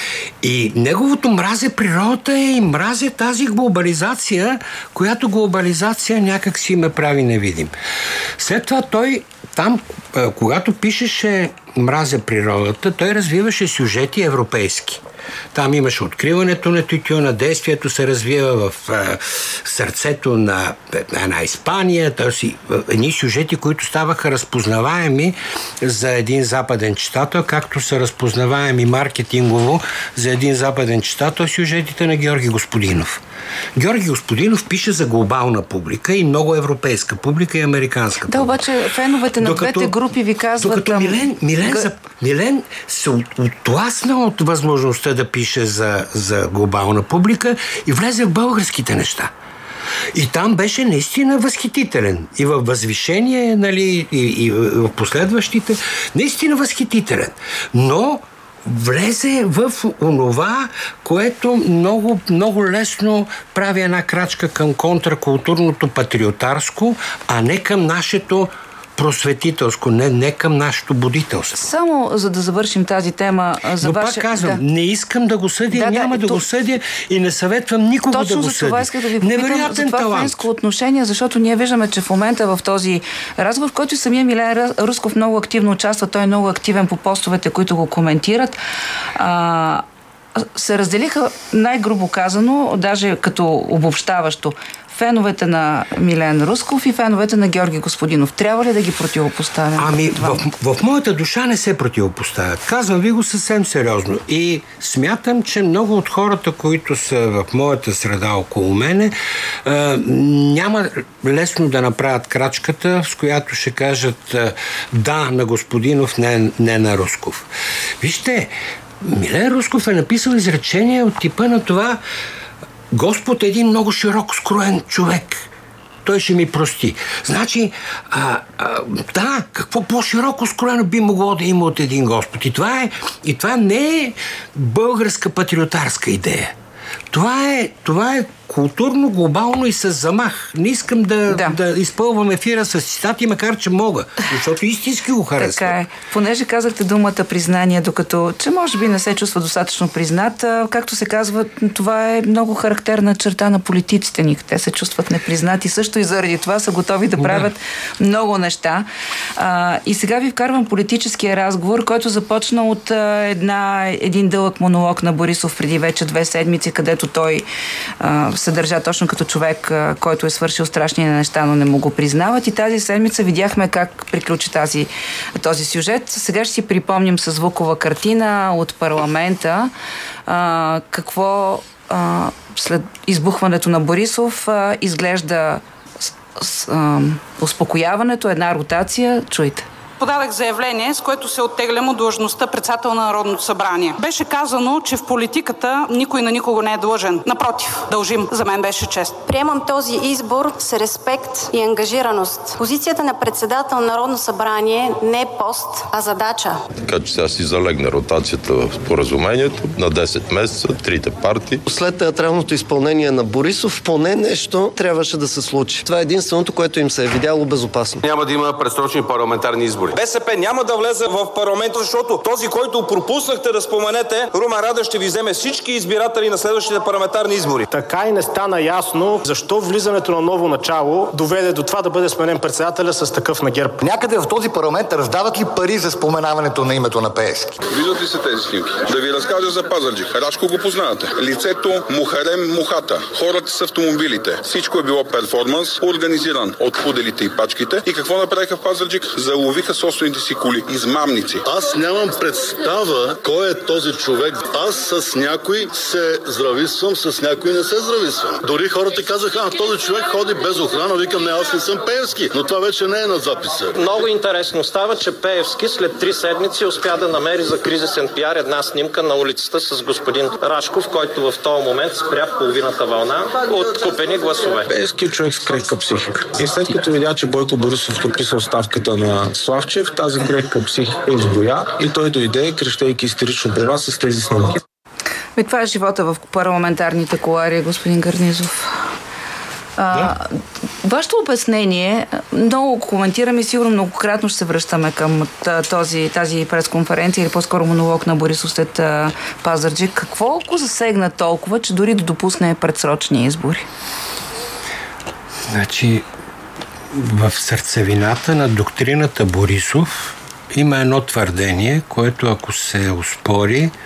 Speaker 11: И неговото мразя природата е и мразя тази глобализация, която глобализация някак си ме прави невидим. След това той там, когато пишеше "Мразя природата", той развиваше сюжети европейски. Там имаше откриването на тютюна, действието се развива в е, сърцето на една Испания, т.е. едни сюжети, които ставаха разпознаваеми за един западен читател, както са разпознаваеми маркетингово за един западен читател сюжетите на Георги Господинов. Георги Господинов пише за глобална публика и много европейска публика и американска публика.
Speaker 2: Да, обаче феновете на
Speaker 11: докато,
Speaker 2: двете групи ви казват...
Speaker 11: Докато Милен, Милен, Г... за, Милен се отласна от възможността да пише за, за глобална публика и влезе в българските неща. И там беше наистина възхитителен. И във възвишение, нали, и, и в последващите, наистина възхитителен. Но влезе в онова, което много, много лесно прави една крачка към контракултурното патриотарско, а не към нашето просветителско, не, не към нашето будителство.
Speaker 2: Само за да завършим тази тема за
Speaker 11: Но
Speaker 2: ваше...
Speaker 11: пак казвам,
Speaker 2: да.
Speaker 11: не искам да го съдя,
Speaker 2: да,
Speaker 11: няма да, да
Speaker 2: то...
Speaker 11: го съдя и не съветвам никого да го съдя.
Speaker 2: Точно за това исках да ви попитам за това френско отношение, защото ние виждаме, че в момента в този разговор, в който самия Милен Русков много активно участва, той е много активен по постовете, които го коментират, а, се разделиха най-грубо казано, даже като обобщаващо, феновете на Милен Русков и феновете на Георги Господинов. Трябва ли да ги противопоставяме?
Speaker 11: Ами, в, в моята душа не се противопоставят. Казвам ви го съвсем сериозно. И смятам, че много от хората, които са в моята среда около мене, е, няма лесно да направят крачката, с която ще кажат е, да на Господинов, не, не на Русков. Вижте, Милен Русков е написал изречение от типа на това: Господ е един много широко скроен човек. Той ще ми прости. Значи, а, а, да, какво по-широко скроено би могло да има от един Господ? И това, е, и това не е българска патриотарска идея. Това е, това е културно, глобално и с замах. Не искам да, да. да изпълвам ефира с цитати, макар че мога, защото истински го харесвам.
Speaker 2: Така е. Понеже казахте думата признание, докато, че може би не се чувства достатъчно признат, както се казва, това е много характерна черта на политиците ни. Те се чувстват непризнати също и заради това са готови да правят да. много неща. А, и сега ви вкарвам политическия разговор, който започна от а, една, един дълъг монолог на Борисов преди вече две седмици, където той а, се държа точно като човек, който е свършил страшни неща, но не му го признават. И тази седмица видяхме как приключи тази, този сюжет. Сега ще си припомним със звукова картина от парламента а, какво а, след избухването на Борисов а, изглежда с, с, а, успокояването, една ротация. Чуйте.
Speaker 12: Подадах заявление, с което се оттеглям от длъжността председател на Народното събрание. Беше казано, че в политиката никой на никого не е длъжен. Напротив, дължим. За мен беше чест.
Speaker 13: Приемам този избор с респект и ангажираност. Позицията на председател на Народно събрание не е пост, а задача.
Speaker 14: Така че сега си залегна ротацията в споразумението на десет месеца, трите партии.
Speaker 15: След театралното изпълнение на Борисов, поне нещо трябваше да се случи. Това е единственото, което им се е видяло безопасно.
Speaker 16: Няма да има предсрочни парламентарни избори. БСП няма да влезе в парламента, защото този, който пропуснахте да споменете, Румен Радев, ще ви вземе всички избиратели на следващите парламентарни избори.
Speaker 17: Така и не стана ясно защо влизането на ново начало доведе до това да бъде сменен председателя с такъв на ГЕРБ.
Speaker 18: Някъде в този парламент раздават ли пари за споменаването на името на Пеевски?
Speaker 19: Виждат ли се тези снимки? Да ви разкажа за Пазарджик. Рашко го познавате. Лицето Мухарем Мухата. Хората с автомобилите. Всичко е било перформанс, организиран от пуделите и пачките. И какво направиха в Пазарджик? Заловиха собствените си коли. Измамници.
Speaker 20: Аз нямам представа кой е този човек. Аз с някой се здрависвам, с някой не се здрависвам. Дори хората казаха, а този човек ходи без охрана. Викам, не, аз не съм Пеевски. Но това вече не е на записа.
Speaker 21: Много интересно става, че Пеевски след три седмици успя да намери за кризисен пиар една снимка на улицата с господин Рашков, който в този момент спря в половината вълна от купени гласове.
Speaker 22: Пеевски е човек с крехка психика. И след като видя, че Бойко Борисов подписа оставката на Славчев, тази крехка психика избоя и той дойде, крещейки истерично при вас с тези снимки.
Speaker 2: Ми, това е живота в парламентарните кулуари, господин Гарнизов. А, вашето обяснение, много коментираме, сигурно многократно ще се връщаме към този, тази пресконференция или по-скоро монолог на Борисов след Пазарджик. Какво го засегна толкова, че дори да допусне предсрочни избори?
Speaker 11: Значи, в сърцевината на доктрината Борисов има едно твърдение, което ако се оспори, е,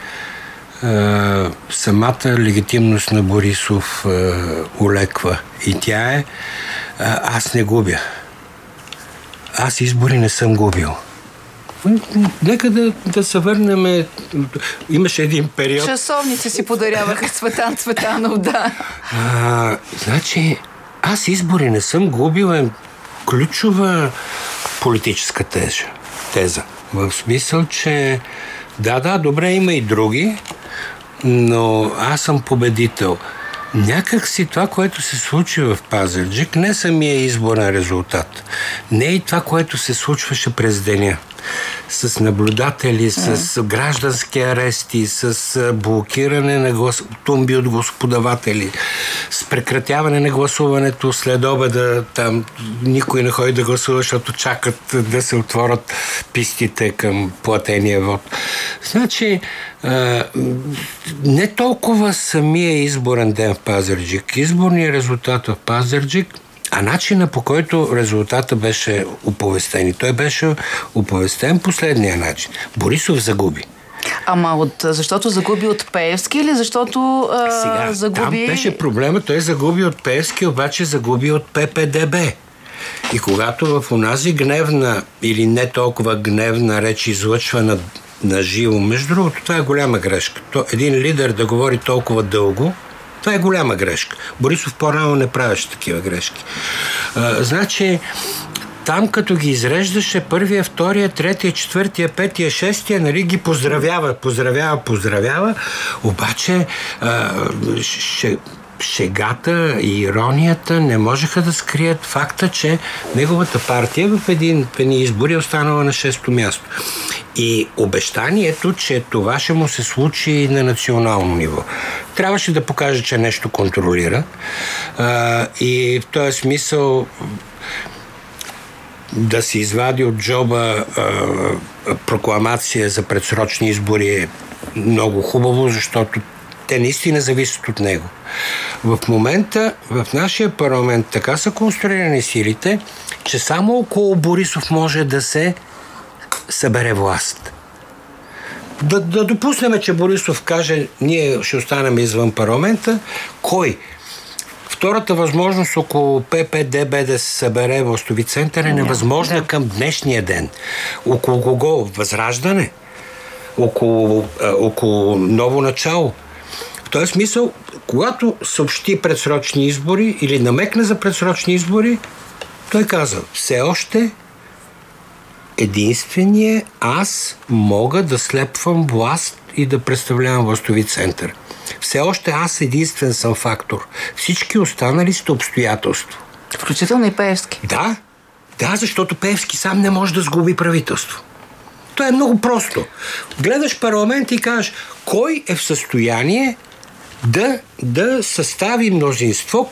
Speaker 11: самата легитимност на Борисов е, улеква. И тя е: е аз не губя. Аз избори не съм губил. Нека да, да се върнем. Имаше един период.
Speaker 2: Часовници си подаряваха Цветан Цветанов, да.
Speaker 11: А, значи, аз избори не съм губил е ключова политическа тежа, теза. В смисъл, че да, да, добре, има и други, но аз съм победител. Някак си това, което се случи в Пазарджик, не самия изборен резултат, не и това, което се случваше през деня. С наблюдатели, с граждански арести, с блокиране на глас... тумби от господаватели, с прекратяване на гласуването след обеда, там никой не ходи да гласува, защото чакат да се отворят пистите към платения вод. Значи, а, не толкова самия изборен ден в Пазарджик, изборният резултат в Пазарджик, а начина, по който резултата беше оповестен. И той беше оповестен последния начин. Борисов загуби.
Speaker 2: Ама от, защото загуби от Пеевски или защото а,
Speaker 11: Сега,
Speaker 2: загуби...
Speaker 11: Там беше проблема. Той загуби от Пеевски, обаче загуби от Пе Пе Де Бе. И когато в онази гневна или не толкова гневна реч излъчвана на живо, между другото, това е голяма грешка. То, един лидер да говори толкова дълго, това е голяма грешка. Борисов по-рано не правеше такива грешки. А, значи, там като ги изреждаше първия, втория, третия, четвъртия, петия, шестия, нали, ги поздравява, поздравява, поздравява, обаче а, ще шегата и иронията не можеха да скрият факта, че неговата партия в един в едни избори е останала на шесто място. И обещанието, че това ще му се случи на национално ниво. Трябваше да покаже, че нещо контролира. А, и в този смисъл да се извади от джоба а, прокламация за предсрочни избори е много хубаво, защото те наистина зависят от него. В момента в нашия парламент така са конструирани силите, че само около Борисов може да се събере власт. Да, да допуснем, че Борисов каже, ние ще останем извън парламента. Кой? Втората възможност около Пе Пе Де Бе да се събере властови център е невъзможна да. Към днешния ден. Около кого? Възраждане? Около, около ново начало? В този смисъл, когато съобщи предсрочни избори или намекна за предсрочни избори, той каза, все още единствения аз мога да слепвам власт и да представлявам властови център. Все още аз единствен съм фактор. Всички останали сте обстоятелство.
Speaker 2: Включително и Пеевски.
Speaker 11: Да, да, защото Пеевски сам не може да сглоби правителство. То е много просто. Гледаш парламент и кажеш, кой е в състояние да, да състави мнозинство,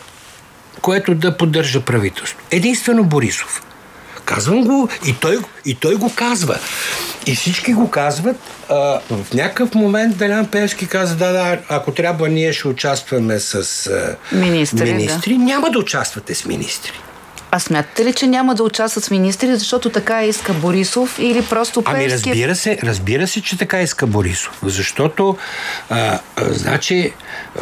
Speaker 11: което да поддържа правителство. Единствено Борисов. Казвам го и той, и той го казва. И всички го казват. А, в някакъв момент Делян Пеевски каза, да, да, ако трябва ние ще участваме с а,
Speaker 2: министри.
Speaker 11: министри. Да. Няма да участвате с министри.
Speaker 2: А смятате ли, че няма да участват с министри, защото така иска Борисов или просто Пеевски?
Speaker 11: Ами разбира се, разбира се, че така иска Борисов. Защото а, а, значи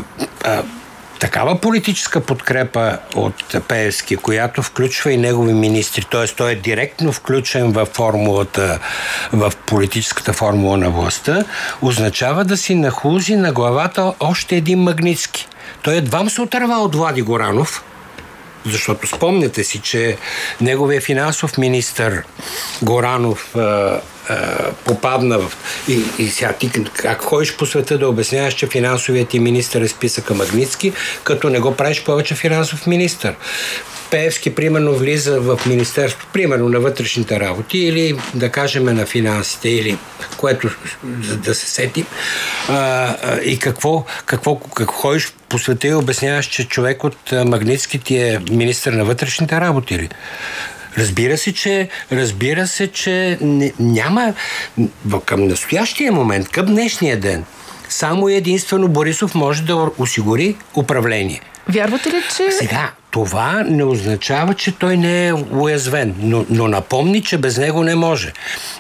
Speaker 11: а, такава политическа подкрепа от Пеевски, която включва и негови министри, т.е. той е директно включен в формулата, в политическата формула на властта, означава да си нахлузи на главата още един Магнитски. Той едвам се отърва от Влади Горанов, защото спомняте си, че неговия финансов министър Горанов а, а, попадна в... И, и сега ти как ходиш по света да обясняваш, че финансовият ти министър е списъка Магнитски, като не го правиш повече финансов министър. Пеевски, примерно, влиза в министерство, примерно на вътрешните работи или, да кажем, на финансите, или което да се сетим. А, а, и какво, какво, какво ходиш по света и обясняваш, че човек от Магнитски ти е министър на вътрешните работи или? Разбира се, че, разбира се, че не, няма към настоящия момент, към днешния ден, само единствено Борисов може да осигури управление.
Speaker 2: Вярвате ли, че...
Speaker 11: Сега, това не означава, че той не е уязвен, но, но напомни, че без него не може.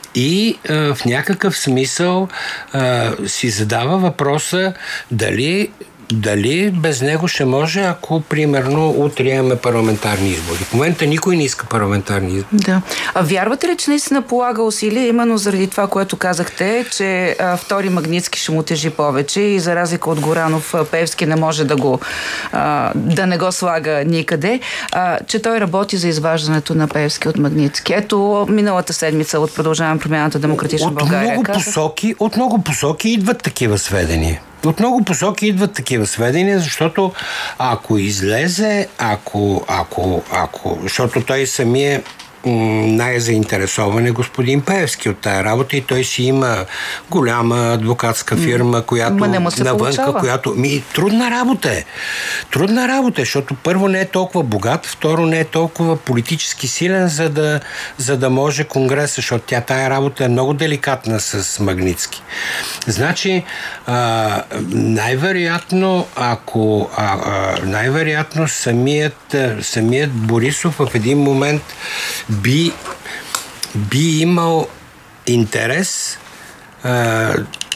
Speaker 11: И е, в някакъв смисъл е, си задава въпроса дали дали без него ще може, ако, примерно, утре имаме парламентарни избори. В момента никой не иска парламентарни избори.
Speaker 2: Да. А вярвате ли, че наистина полага усилия, именно заради това, което казахте, че а, втори Магнитски ще му тежи повече и за разлика от Горанов, Пеевски не може да го а, да не го слага никъде, а, че той работи за изваждането на Пеевски от Магнитски. Ето, миналата седмица от Продължаваме промяната Демократична
Speaker 11: от
Speaker 2: България.
Speaker 11: Много посоки, от много посоки идват такива сведения. От много посоки идват такива сведения, защото ако излезе, ако, ако, ако, защото той самия най-заинтересован е господин Пеевски от тая работа и той си има голяма адвокатска фирма, която навънка, която... Ми, трудна работа е. Трудна работа е, защото първо не е толкова богат, второ не е толкова политически силен, за да, за да може Конгреса, защото тя тая работа е много деликатна с Магнитски. Значи, а, най-вероятно, ако а, а, най-вероятно самият, самият Борисов в един момент би, би имал интерес а,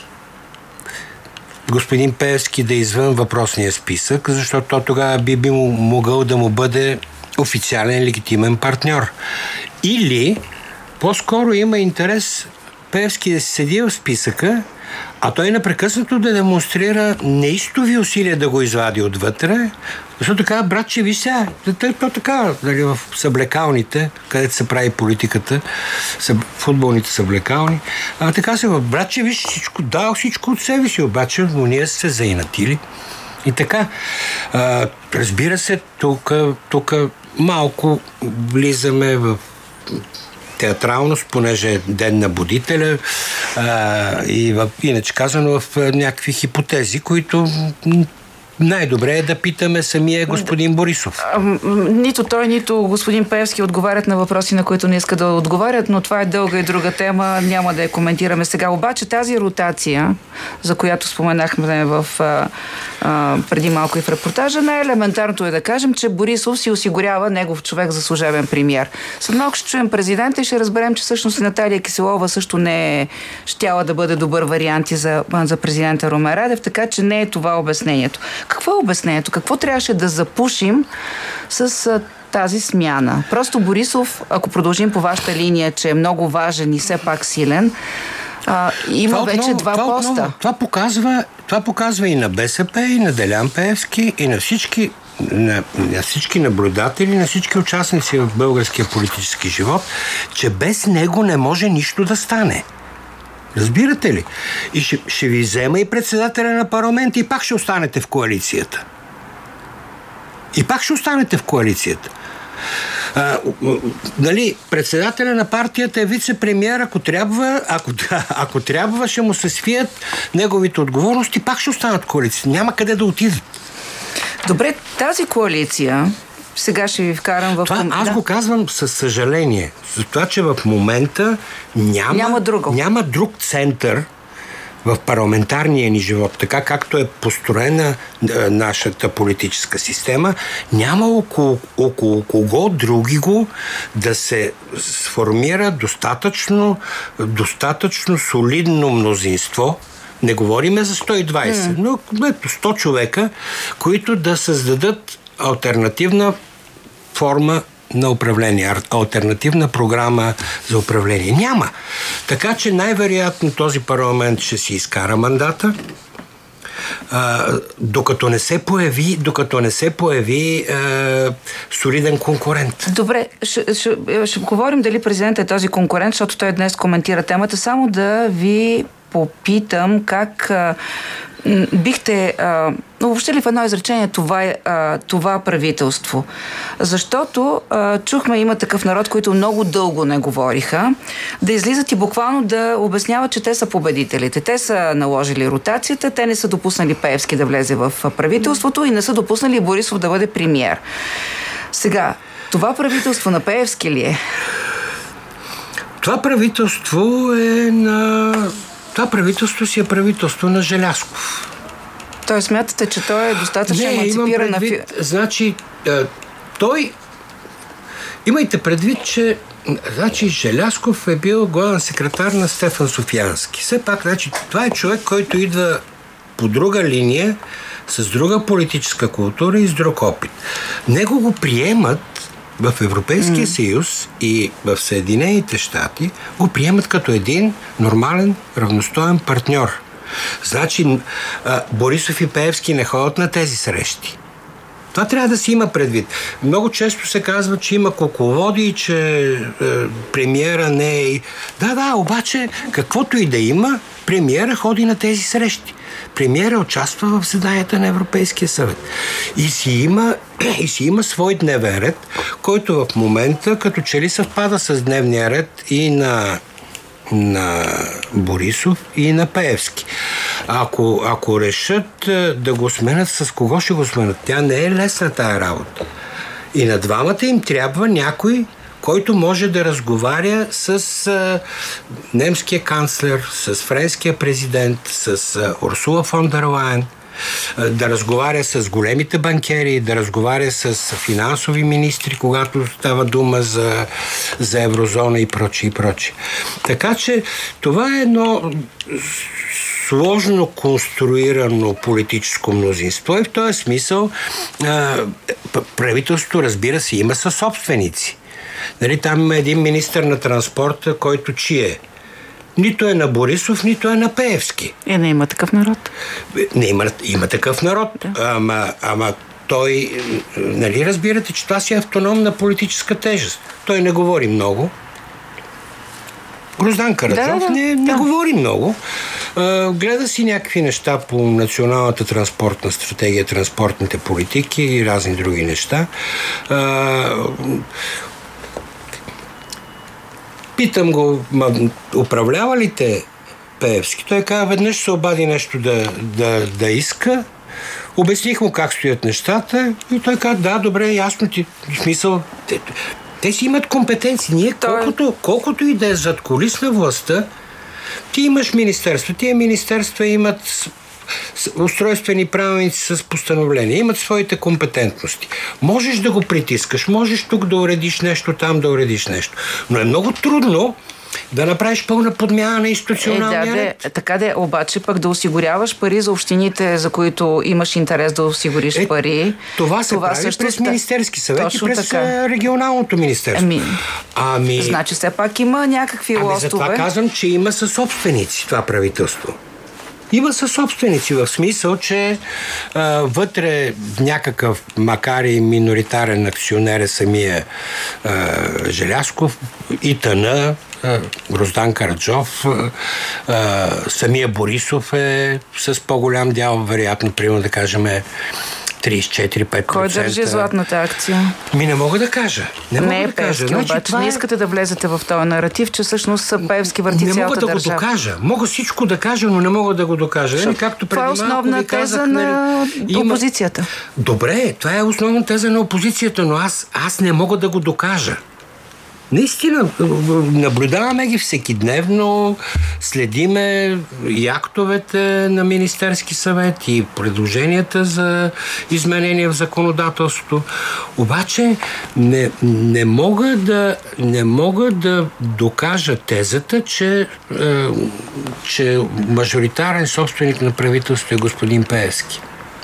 Speaker 11: господин Пеевски да извън въпросния списък, защото тогава би, би му могъл да му бъде официален легитимен партньор. Или по-скоро има интерес Пеевски да се седи в списъка, а той непрекъснато да демонстрира неистови усилия да го извади отвътре, защото така, братче, ви сега, то така, дали, в съблекалните, където се прави политиката, футболните съблекални, а така се, братче, виж, всичко, дал всичко от себе си, обаче, но ние се заинатили. И така, а, разбира се, тук, тук малко влизаме в театралност, понеже е ден на будителя а, и в, иначе казано в някакви хипотези, които най-добре е да питаме самия господин Борисов.
Speaker 2: А, нито той, нито господин Пеевски отговарят на въпроси, на които не искат да отговарят, но това е дълга и друга тема, няма да я коментираме сега. Обаче тази ротация, за която споменахме в, а, а, преди малко и в репортажа, най-елементарното е да кажем, че Борисов си осигурява негов човек за служебен премиер. След малко ще чуем президента и ще разберем, че всъщност Наталия Киселова също не е щяла да бъде добър вариант за, за президента Румен Радев, така че не е това обяснението. Какво е обяснението? Какво трябваше да запушим с а, тази смяна? Просто Борисов, ако продължим по вашата линия, че е много важен и все пак силен, а, има това вече отново, два
Speaker 11: това
Speaker 2: поста.
Speaker 11: Отново, това, показва, това показва и на БСП, и на Делян Пеевски, и на всички, на, на всички наблюдатели, на всички участници в българския политически живот, че без него не може нищо да стане. Разбирате ли? И ще, ще ви взема и председателя на парламента и пак ще останете в коалицията. И пак ще останете в коалицията. А, нали, председателя на партията е вице-премиер, ако трябва, ако, ако трябва, ще му се свият неговите отговорности, пак ще останат в коалицията. Няма къде да отидат.
Speaker 2: Добре, тази коалиция, сега ще ви вкарам в...
Speaker 11: Това, аз да. го казвам със съжаление. За това, че в момента няма,
Speaker 2: няма,
Speaker 11: няма друг център в парламентарния ни живот, така както е построена е, нашата политическа система, няма около, около кого други го да се сформира достатъчно, достатъчно солидно мнозинство. Не говориме за сто и двайсет, mm. но ето сто човека, които да създадат алтернативна форма на управление, алтернативна програма за управление. Няма. Така че най-вероятно този парламент ще си изкара мандата, а, докато не се появи, докато не се появи а, солиден конкурент.
Speaker 2: Добре, ще, ще, ще говорим дали президентът е този конкурент, защото той днес коментира темата. Само да ви попитам как а, бихте а, въобще ли в едно изречение това, е, а, това правителство? Защото а, чухме има такъв народ, които много дълго не говориха, да излизат и буквално да обясняват, че те са победителите. Те са наложили ротацията, те не са допуснали Пеевски да влезе в правителството и не са допуснали Борисов да бъде премиер. Сега, това правителство на Пеевски ли е?
Speaker 11: Това правителство е на... Това правителство си е правителство на Желязков.
Speaker 2: Той смятате, че той е достатъчно еманципиран на...
Speaker 11: Предвид, значи, той... Имайте предвид, че значи, Желязков е бил главен секретар на Стефан Софиянски. Все пак, значи, това е човек, който идва по друга линия, с друга политическа култура и с друг опит. Него го приемат в Европейския mm. съюз и в Съединените щати, го приемат като един нормален, равностоен партньор. Значи, Борисов и Пеевски не ходят на тези срещи. Това трябва да си има предвид. Много често се казва, че има кукловоди, че е, премиера не е... Да, да, обаче каквото и да има, премиера ходи на тези срещи. Премиера участва в заседанията на Европейския съвет. И си има, и си има свой дневен ред, който в момента като че ли съвпада с дневния ред и на на Борисов и на Пеевски. Ако, ако решат да го сменят, с кого ще го сменят? Тя не е лесна тая работа. И на двамата им трябва някой, който може да разговаря с а, немския канцлер, с френския президент, с а, Урсула фон дер Лайен, да разговаря с големите банкери, да разговаря с финансови министри, когато става дума за, за еврозона и прочие, и прочие. Така че това е едно сложно конструирано политическо мнозинство и в този смисъл правителството, разбира се, има със собственици. Нали, там има един министър на транспорта, който чие? Нито е на Борисов, нито е на Пеевски.
Speaker 2: Е, не има такъв народ.
Speaker 11: Не има, има такъв народ, да. ама, ама той, нали разбирате, че това си е автономна политическа тежест. Той не говори много. Гроздан Караджов да, да, не, не да. говори много. А, гледа си някакви неща по националната транспортна стратегия, транспортните политики и разни други неща. А, Питам го, ма, управлява ли те Пеевски? Той каза, веднъж се обади нещо да, да, да иска. Обясних му как стоят нещата и той каза, да, добре, ясно ти. В смисъл, те, те си имат компетенции. Ние, той... колкото, колкото и да е задкулисна властта, ти имаш министерства. Тия министерства имат устройствени правилници с постановления. Имат своите компетентности. Можеш да го притискаш, можеш тук да уредиш нещо, там да уредиш нещо. Но е много трудно да направиш пълна подмяна на институционалния
Speaker 2: е, да,
Speaker 11: ред.
Speaker 2: Така де, обаче пък да осигуряваш пари за общините, за които имаш интерес да осигуриш е, пари.
Speaker 11: Това се това прави също през Министерски съвет и през така. Регионалното министерство.
Speaker 2: Ами,
Speaker 11: ами,
Speaker 2: значи все пак има някакви
Speaker 11: ами,
Speaker 2: лостове.
Speaker 11: Затова казвам, че има със собственици това правителство. Има със собственици, в смисъл, че а, вътре някакъв, макар и миноритарен акционер е самия а, Желязков, ИТН, Гроздан Караджов, а, самия Борисов е с по-голям дял, вероятно, примерно да кажем трийсет и четири до пет процента.
Speaker 2: Кой държи златната акция?
Speaker 11: Ми не мога да кажа. Не, не мога
Speaker 2: е
Speaker 11: да
Speaker 2: Пеевски,
Speaker 11: кажа.
Speaker 2: Значи, обаче не искате да влезете в този наратив, че всъщност Пеевски върти цялата държава.
Speaker 11: Не мога да го докажа. Мога всичко да кажа, но не мога да го докажа. Шо, както преди
Speaker 2: това е основна теза казах, на има... опозицията.
Speaker 11: Добре, това е основна теза на опозицията, но аз, аз не мога да го докажа. Наистина, наблюдаваме ги всекидневно, следиме и актовете на Министерски съвет и предложенията за изменения в законодателството. Обаче не, не, мога, да, не мога да докажа тезата, че, е, че мажоритарен собственик на правителството е господин Пеевски.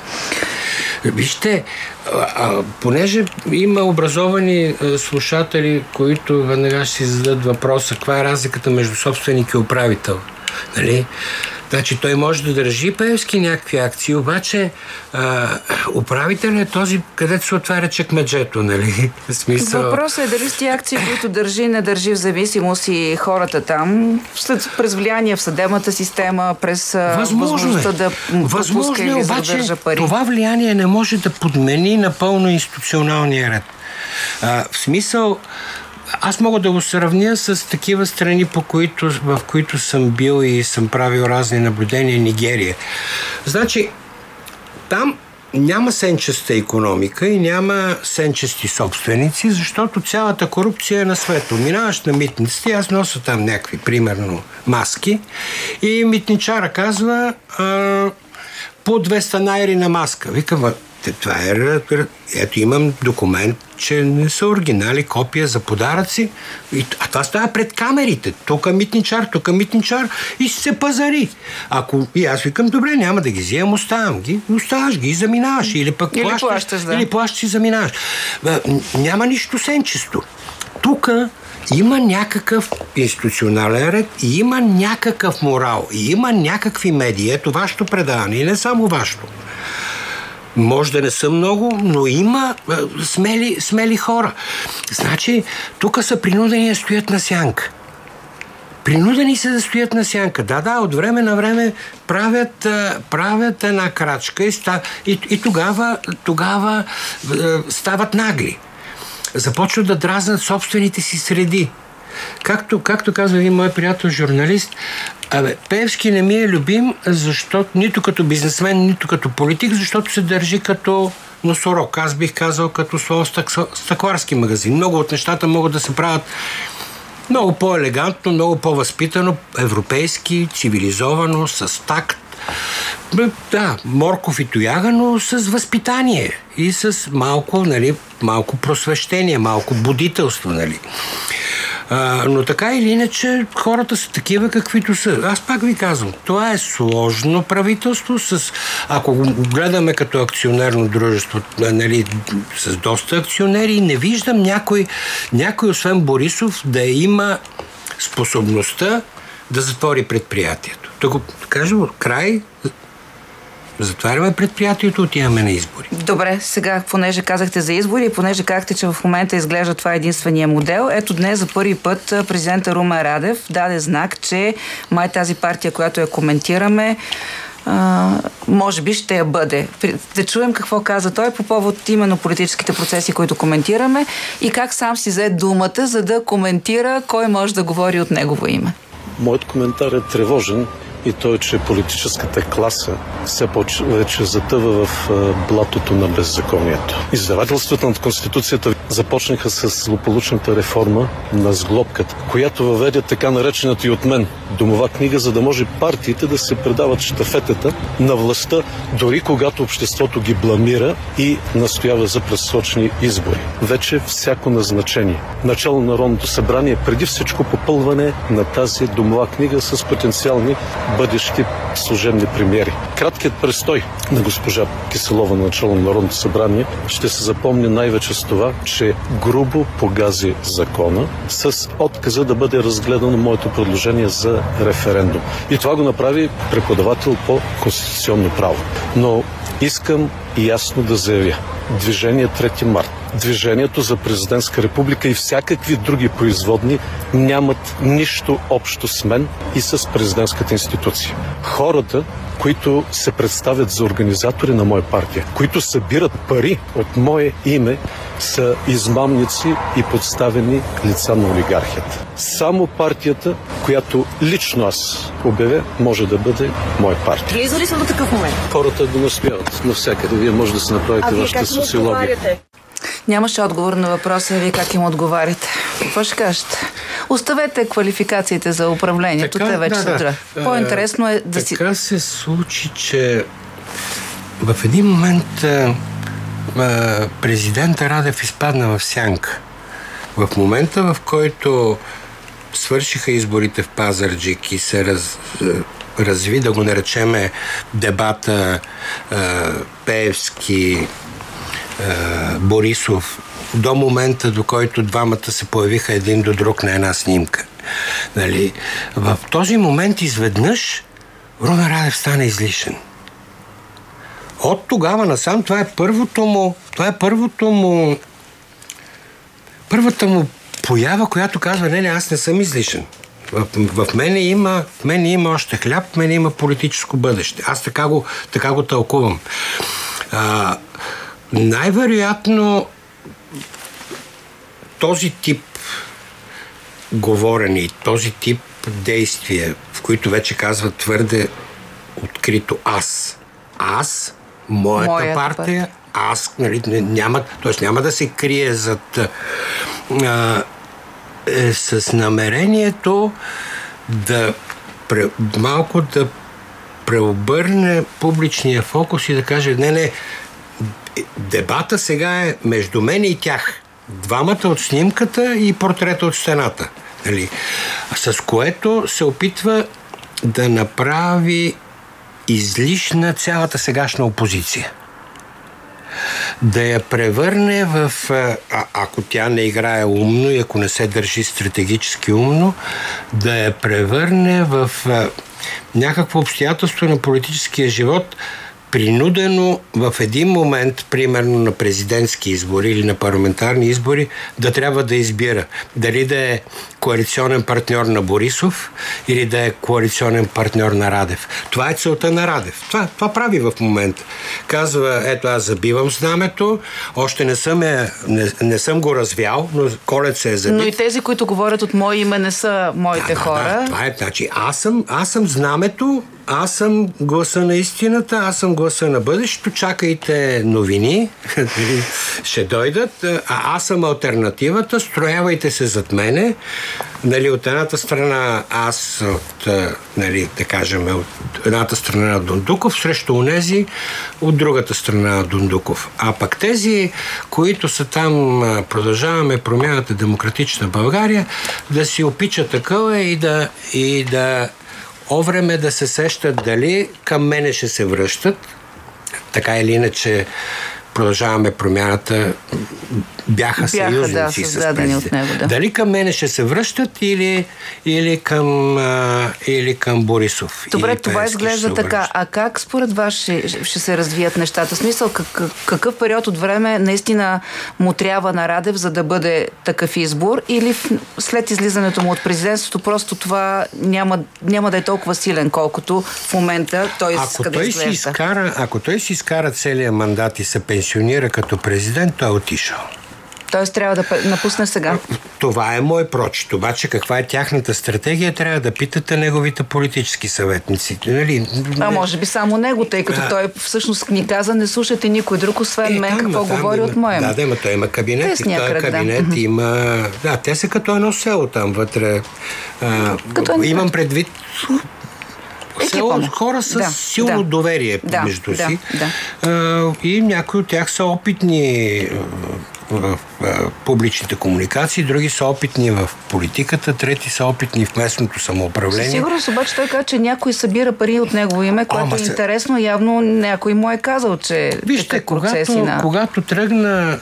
Speaker 11: Вижте, а, понеже има образовани а, слушатели, които веднага ще си зададат въпроса, каква е разликата между собственик и управител. Нали? Значи той може да държи Пеевски някакви акции, обаче а, управител е този, където се отваря чекмеджето, нали? Смисъл...
Speaker 2: Въпросът е дали с тия акции, които държи, не държи в зависимост и хората там, след, през влияние в съдебната система, през възможността е. да пропуска или задържа пари.
Speaker 11: Това влияние не може да подмени напълно институционалния ред. А, в смисъл, аз мога да го сравня с такива страни, по които, в които съм бил и съм правил разни наблюдения. Нигерия. Значи, там няма сенчеста икономика и няма сенчести собственици, защото цялата корупция е на свето. Минаваш на митниците, аз нося там някакви, примерно, маски и митничара казва а, по двеста найри на маска. Викам, това е... Ето имам документ, че не са оригинали, копия за подаръци. А това става пред камерите. Тук митничар, тук митничар и се пазари. Ако и аз викам, добре, няма да ги вземам, оставам ги. Оставаш ги и заминаваш. Или пък
Speaker 2: или
Speaker 11: плащаш,
Speaker 2: плащаш, да.
Speaker 11: Или плащаш и заминаваш. Няма нищо сенчесто. Тук има някакъв институционален ред и има някакъв морал и има някакви медии. Ето вашето предаване и не само вашето. Може да не са много, но има смели, смели хора. Значи, тук са принудени да стоят на сянка. Принудени са да стоят на сянка. Да, да, от време на време правят, правят една крачка и, ста, и, и тогава, тогава е, стават нагли. Започват да дразнат собствените си среди. Както, както казва един мой приятел журналист, абе, Пеевски не ми е любим, защото нито като бизнесмен, нито като политик, защото се държи като носорог. Аз бих казал като своя стъкларски магазин. Много от нещата могат да се правят много по-елегантно, много по-възпитано, европейски, цивилизовано, с такт. Да, морков и тояга, но с възпитание и с малко, нали, малко просвещение, малко будителство, нали. А, но така или иначе хората са такива, каквито са. Аз пак ви казвам, това е сложно правителство, с, ако го гледаме като акционерно дружество, нали, с доста акционери, не виждам някой, някой освен Борисов да има способността да затвори предприятието. Да го кажем, край, затваряме предприятието, отиваме на избори.
Speaker 2: Добре, сега, понеже казахте за избори и понеже казахте, че в момента изглежда това единствения модел, ето днес за първи път президента Румен Радев даде знак, че май тази партия, която я коментираме, а, може би ще я бъде. Да чуем какво каза той по повод именно политическите процеси, които коментираме и как сам си взе думата, за да коментира кой може да говори от негово име.
Speaker 3: Моят коментар е тревожен и той, че политическата класа все повече затъва в блатото на беззаконието. Издевателствата над Конституцията започнаха с злополучната реформа на сглобката, която въведе така наречената и от мен домова книга, за да може партиите да се предават щафетата на властта, дори когато обществото ги бламира и настоява за предсрочни избори. Вече всяко назначение. Начало на Народното събрание преди всичко попълване на тази домова книга с потенциални бъдещи служебни премиери. Краткият престой на госпожа Киселова на начало на Народното събрание ще се запомни най-вече с това, че грубо погази закона с отказа да бъде разгледано моето предложение за референдум. И това го направи преподавател по конституционно право. Но искам ясно да заявя. Движение трети март, Движението за президентска република и всякакви други производни нямат нищо общо с мен и с президентската институция. Хората, които се представят за организатори на моя партия, които събират пари от мое име, са измамници и подставени лица на олигархията. Само партията, която лично аз обявя, може да бъде моя партия.
Speaker 4: Влиза ли са до такъв момент?
Speaker 3: Хората го настояват навсякъде. Вие може да се направите вашата социология.
Speaker 2: Нямаше отговор на въпроса, вие как им отговаряте. Какво ще кажете? Оставете квалификациите за управлението, така, те вече да, са да. По-интересно е да
Speaker 11: така
Speaker 2: си...
Speaker 11: Така се случи, че в един момент президента Радев изпадна в сянка. В момента, в който свършиха изборите в Пазарджик и се раз, разви, да го наречеме, дебата Пеевски, Борисов, до момента, до който двамата се появиха един до друг на една снимка. Нали? В този момент изведнъж Румен Радев стана излишен. От тогава насам това е първото му, това е първото му, първата му поява, която казва, не, не, аз не съм излишен. В, в, мене има, в мене има още хляб, в мене има политическо бъдеще. Аз така го, така го тълкувам. А, най-вероятно този тип говорене и този тип действия, в които вече казват твърде открито аз. Аз, моята, моята партия, партия, аз, нали, няма, т.е. няма да се крие зад а, е, с намерението да пре, малко да преобърне публичния фокус и да каже, не, не, дебата сега е между мен и тях. Двамата от снимката и портрета от стената. Нали? С което се опитва да направи излишна цялата сегашна опозиция. Да я превърне в... А, ако тя не играе умно и ако не се държи стратегически умно, да я превърне в а, някакво обстоятелство на политическия живот, принудено в един момент, примерно на президентски избори или на парламентарни избори, да трябва да избира дали да е коалиционен партньор на Борисов или да е коалиционен партньор на Радев. Това е целта на Радев. Това, това прави в момента. Казва, ето аз забивам знамето, още не съм, е, не, не съм го развял, но Колет се е забит.
Speaker 2: Но и тези, които говорят от мое име, не са моите
Speaker 11: да,
Speaker 2: хора.
Speaker 11: Да, това е, значи, аз съм, аз съм знамето, аз съм гласа на истината, аз съм гласа на бъдещето, чакайте новини, ще дойдат, а аз съм алтернативата, строявайте се зад мене. Нали, от едната страна аз, от, нали, да кажем, от едната страна на Дондуков срещу онези от другата страна на Дондуков. А пък тези, които са там, продължаваме промяната Демократична България, да си опичат такова и да, и да овреме да се сещат дали към мене ще се връщат, така или иначе продължаваме промяната, бяха, бяха съюзници да, с президента. Да. Дали към мене ще се връщат или, или, към, а, или към Борисов.
Speaker 2: Добре, това изглежда така. А как според вас ще, ще се развият нещата? Смисъл, как, какъв период от време наистина му трябва на Радев, за да бъде такъв избор? Или след излизането му от президентството просто това няма, няма да е толкова силен, колкото в момента той иска да изглежда?
Speaker 11: Изкара, ако той си изкара целия мандат и се пенсионира като президент, той е отишъл.
Speaker 2: Тоест трябва да напусне сега.
Speaker 11: Това е мой прочит. Обаче каква е тяхната стратегия, трябва да питате неговите политически съветници. Нали?
Speaker 2: А може би само него, тъй като а... той всъщност ни каза, не слушате никой друг, освен е, мен, там, какво там, говори има, от моя.
Speaker 11: Да, да, има, той има кабинет. И той кабинет да. има... Да, те са като едно село там вътре. А, имам предвид... Село, хора с да, силно да, доверие да, между да, си. Да. А, и някои от тях са опитни в, в публичните комуникации, други са опитни в политиката, трети са опитни в местното самоуправление.
Speaker 2: Сигурно обаче той каза, че някой събира пари от негово име, което е интересно. Явно някой му е казал, че
Speaker 11: вижте, когато, на... когато тръгна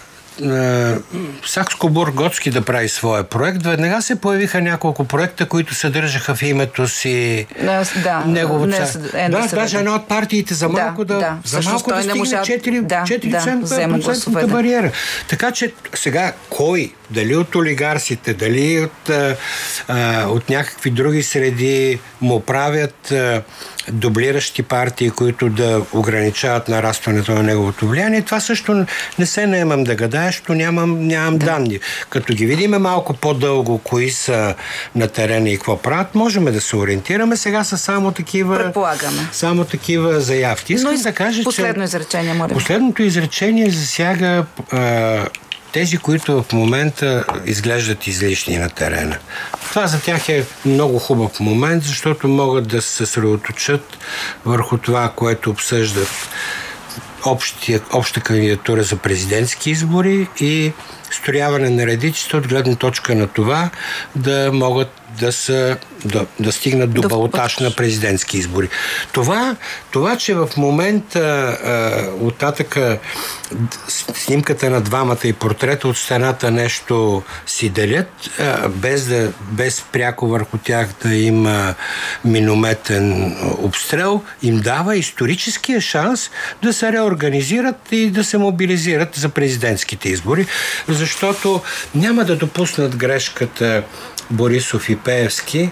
Speaker 11: Сакскобург-Готски да прави своя проект, веднага се появиха няколко проекта, които съдържаха в името си
Speaker 2: да,
Speaker 11: неговата... Не, да, даже една от партиите за малко да, да, за малко да стигне можа... четири процентната да, бариера. Така че сега кой, дали от олигарсите, дали от, а, от някакви други среди му правят а, дублиращи партии, които да ограничават нарастването на неговото влияние, това също не се наемам да гадая, защото нямам, нямам да. данни. Като ги видим малко по-дълго, кои са на терена и какво правят, можем да се ориентираме. Сега са само такива...
Speaker 2: Предполагаме.
Speaker 11: Само такива заявки. Искам
Speaker 2: Но
Speaker 11: да кажа,
Speaker 2: последно
Speaker 11: че...
Speaker 2: изречение, моля.
Speaker 11: Последното изречение засяга а, тези, които в момента изглеждат излишни на терена. Това за тях е много хубав момент, защото могат да се съсредоточат върху това, което обсъждат общия, обща кандидатура за президентски избори и строяване на редиците от гледна точка на това да могат да, са, да, да стигнат до балотаж на президентски избори. Това, това че в момента а, оттатъка снимката на двамата и портрета от стената нещо си делят, а, без, да, без пряко върху тях да има минометен обстрел, им дава историческия шанс да се реорганизират и да се мобилизират за президентските избори, защото няма да допуснат грешката Борисов и Пеевски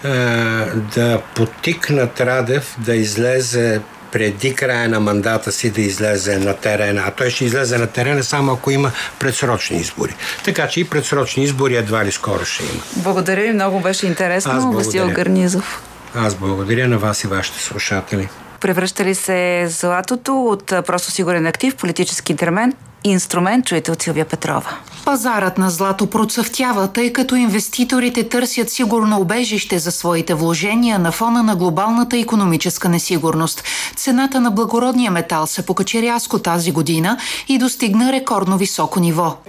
Speaker 11: да подтикнат Радев да излезе преди края на мандата си да излезе на терена. А той ще излезе на терена само ако има предсрочни избори. Така че и предсрочни избори едва ли скоро ще има.
Speaker 2: Благодаря ви, много беше интересно. Васил Гарнизов.
Speaker 11: Аз благодаря на вас и вашите слушатели.
Speaker 2: Превръща ли се златото от просто сигурен актив, политически инструмент, инструмент, чуете от Силвия Петрова.
Speaker 4: Пазарът на злато процъфтява, тъй като инвеститорите търсят сигурно убежище за своите вложения на фона на глобалната икономическа несигурност. Цената на благородния метал се покачи рязко тази година и достигна рекордно високо ниво.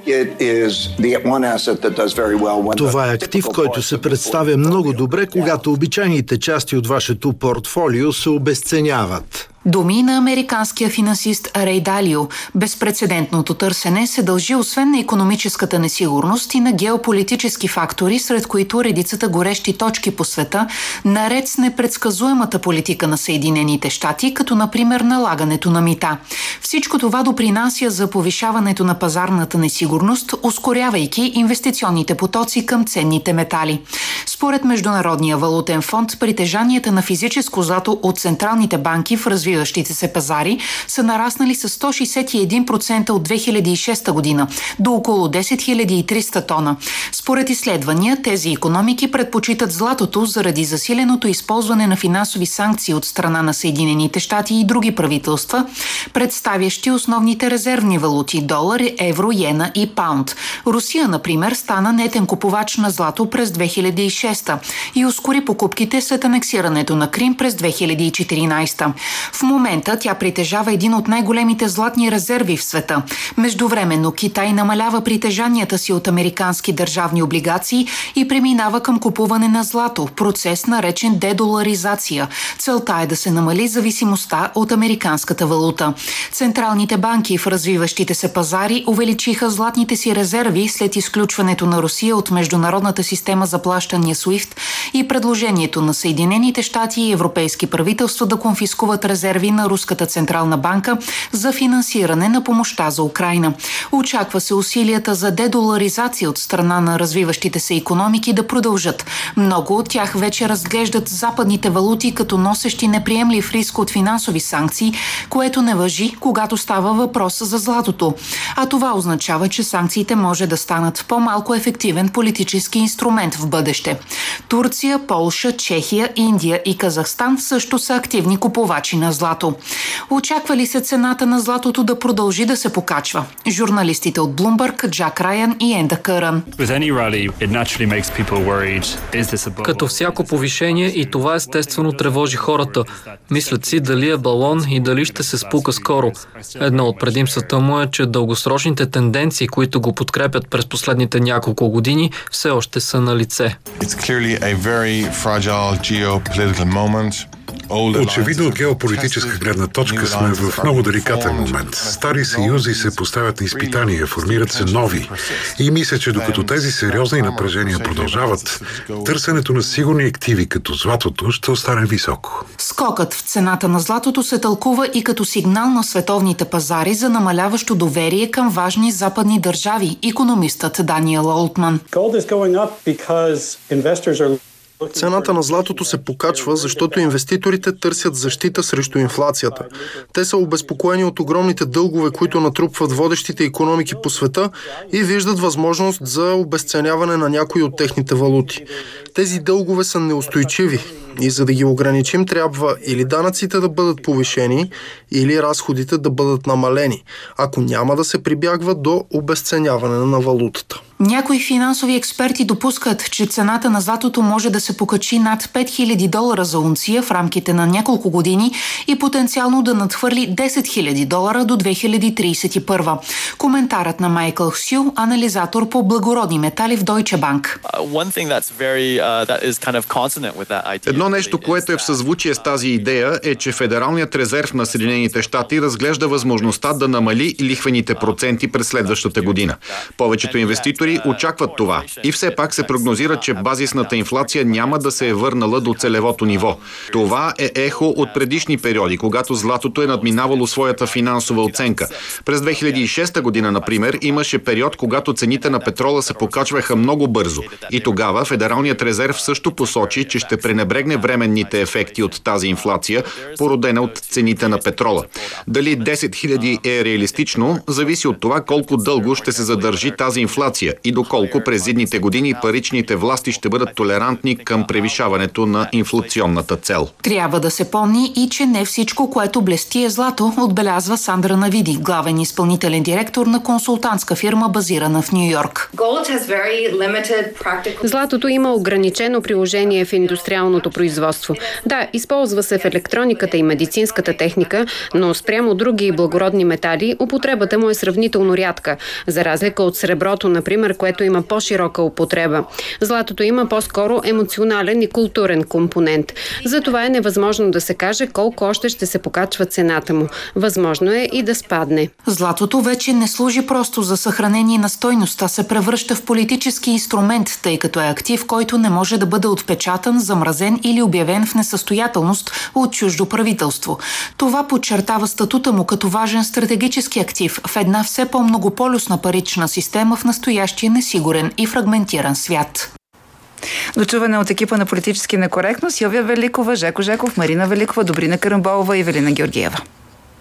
Speaker 5: Това е актив, който се представя много добре, когато обичайните части от вашето портфолио се обезценяват.
Speaker 4: Думи на американския финансист Рей Далио. Безпрецедентното търсене се дължи освен на икономическата несигурност и на геополитически фактори, сред които редицата горещи точки по света, наред с непредсказуемата политика на Съединените щати, като например налагането на мита. Всичко това допринася за повишаването на пазарната несигурност, ускорявайки инвестиционните потоци към ценните метали. Според Международния валутен фонд, притежанията на физическо злато от централните банки в развиващите се пазари са нараснали с сто шейсет и един процента от две хиляди и шеста година до около десет хиляди и триста тона. Според изследвания, тези икономики предпочитат златото заради засиленото използване на финансови санкции от страна на Съединените щати и други правителства, представящи основните резервни валути – долар, евро, йена и паунд. Русия, например, стана нетен купувач на злато през две хиляди и шеста и ускори покупките след анексирането на Крим през две хиляди и четиринайсета. В момента тя притежава един от най-големите златни резерви в света. Междувременно Китай намалява притежанията си от американски държавни облигации и преминава към купуване на злато, процес наречен дедоларизация. Целта е да се намали зависимостта от американската валута. Централните банки в развиващите се пазари увеличиха златните си резерви след изключването на Русия от международната система за плащания суифт и предложението на Съединените щати и европейски правителства да конфискуват резерви на Руската централна банка за финансиране на помощта за Украйна. Очаква се усилията за дедоларизация от страна на развиващите се икономики да продължат. Много от тях вече разглеждат западните валути като носещи неприемлив риск от финансови санкции, което не важи, когато става въпрос за златото. А това означава, че санкциите може да станат по-малко ефективен политически инструмент в бъдеще. Турция, Полша, Чехия, Индия и Казахстан също са активни купувачи на злато. Очаква ли се цената на златото да продължи да се покачва? Журналистите от Bloomberg, Джак Райан и Енда Кърън.
Speaker 6: Като всяко повишение и това естествено тревожи хората. Мислят си дали е балон и дали ще се спука скоро. Едно от предимствата му е, че дългосрочните тенденции, които го подкрепят през последните няколко години, все още са на лице.
Speaker 7: Очевидно от геополитическа гледна точка сме в много деликатен момент. Стари съюзи се поставят на изпитания, формират се нови. И мисля, че докато тези сериозни напрежения продължават, търсенето на сигурни активи като златото ще остане високо.
Speaker 4: Скокът в цената на златото се тълкува и като сигнал на световните пазари за намаляващо доверие към важни западни държави, икономистът Даниел Олтман.
Speaker 23: Цената на златото се покачва, защото инвеститорите търсят защита срещу инфлацията. Те са обезпокоени от огромните дългове, които натрупват водещите икономики по света и виждат възможност за обезценяване на някои от техните валути. Тези дългове са неустойчиви и за да ги ограничим трябва или данъците да бъдат повишени, или разходите да бъдат намалени, ако няма да се прибягва до обезценяване на валутата.
Speaker 4: Някои финансови експерти допускат, че цената на златото може да се покачи над пет хиляди долара за унция в рамките на няколко години и потенциално да надхвърли десет хиляди долара до две хиляди трийсет и първа. Коментарът на Майкъл Хсю, анализатор по благородни метали в Deutsche Bank.
Speaker 24: Едно нещо, което е в съзвучие с тази идея, е, че Федералният резерв на Съединените щати разглежда възможността да намали лихвените проценти през следващата година. Повечето инвеститори очакват това и все пак се прогнозира, че базисната инфлация няма да се е върнала до целевото ниво. Това е ехо от предишни периоди, когато златото е надминавало своята финансова оценка. През две хиляди и шеста година, например, имаше период, когато цените на петрола се покачваха много бързо. И тогава Федералният резерв също посочи, че ще пренебрегне временните ефекти от тази инфлация, породена от цените на петрола. Дали десет хиляди е реалистично, зависи от това колко дълго ще се задържи тази инфлация и доколко през идните години паричните власти ще бъдат толерантни към превишаването на инфлационната цел.
Speaker 4: Трябва да се помни и, че не всичко, което блести е злато, отбелязва Сандра Навиди, главен изпълнителен директор на консултантска фирма, базирана в Ню Йорк.
Speaker 25: Златото има ограничено приложение в индустриалното производство. Да, използва се в електрониката и медицинската техника, но спрямо други благородни метали, употребата му е сравнително рядка. За разлика от среброто, например, например, което има по-широка употреба. Златото има по-скоро емоционален и културен компонент. Затова е невъзможно да се каже колко още ще се покачва цената му. Възможно е и да спадне.
Speaker 4: Златото вече не служи просто за съхранение на стойност, а се превръща в политически инструмент, тъй като е актив, който не може да бъде отпечатан, замразен или обявен в несъстоятелност от чуждо правителство. Това подчертава статута му като важен стратегически актив в една все по-многополюсна парична система в настоящия несигурен и фрагментиран свят.
Speaker 2: Дочуване от екипа на Политически некоректност: Силвия Великова, Жеко Жеков, Марина Великова, Добрина Карамболова и Евелина Георгиева.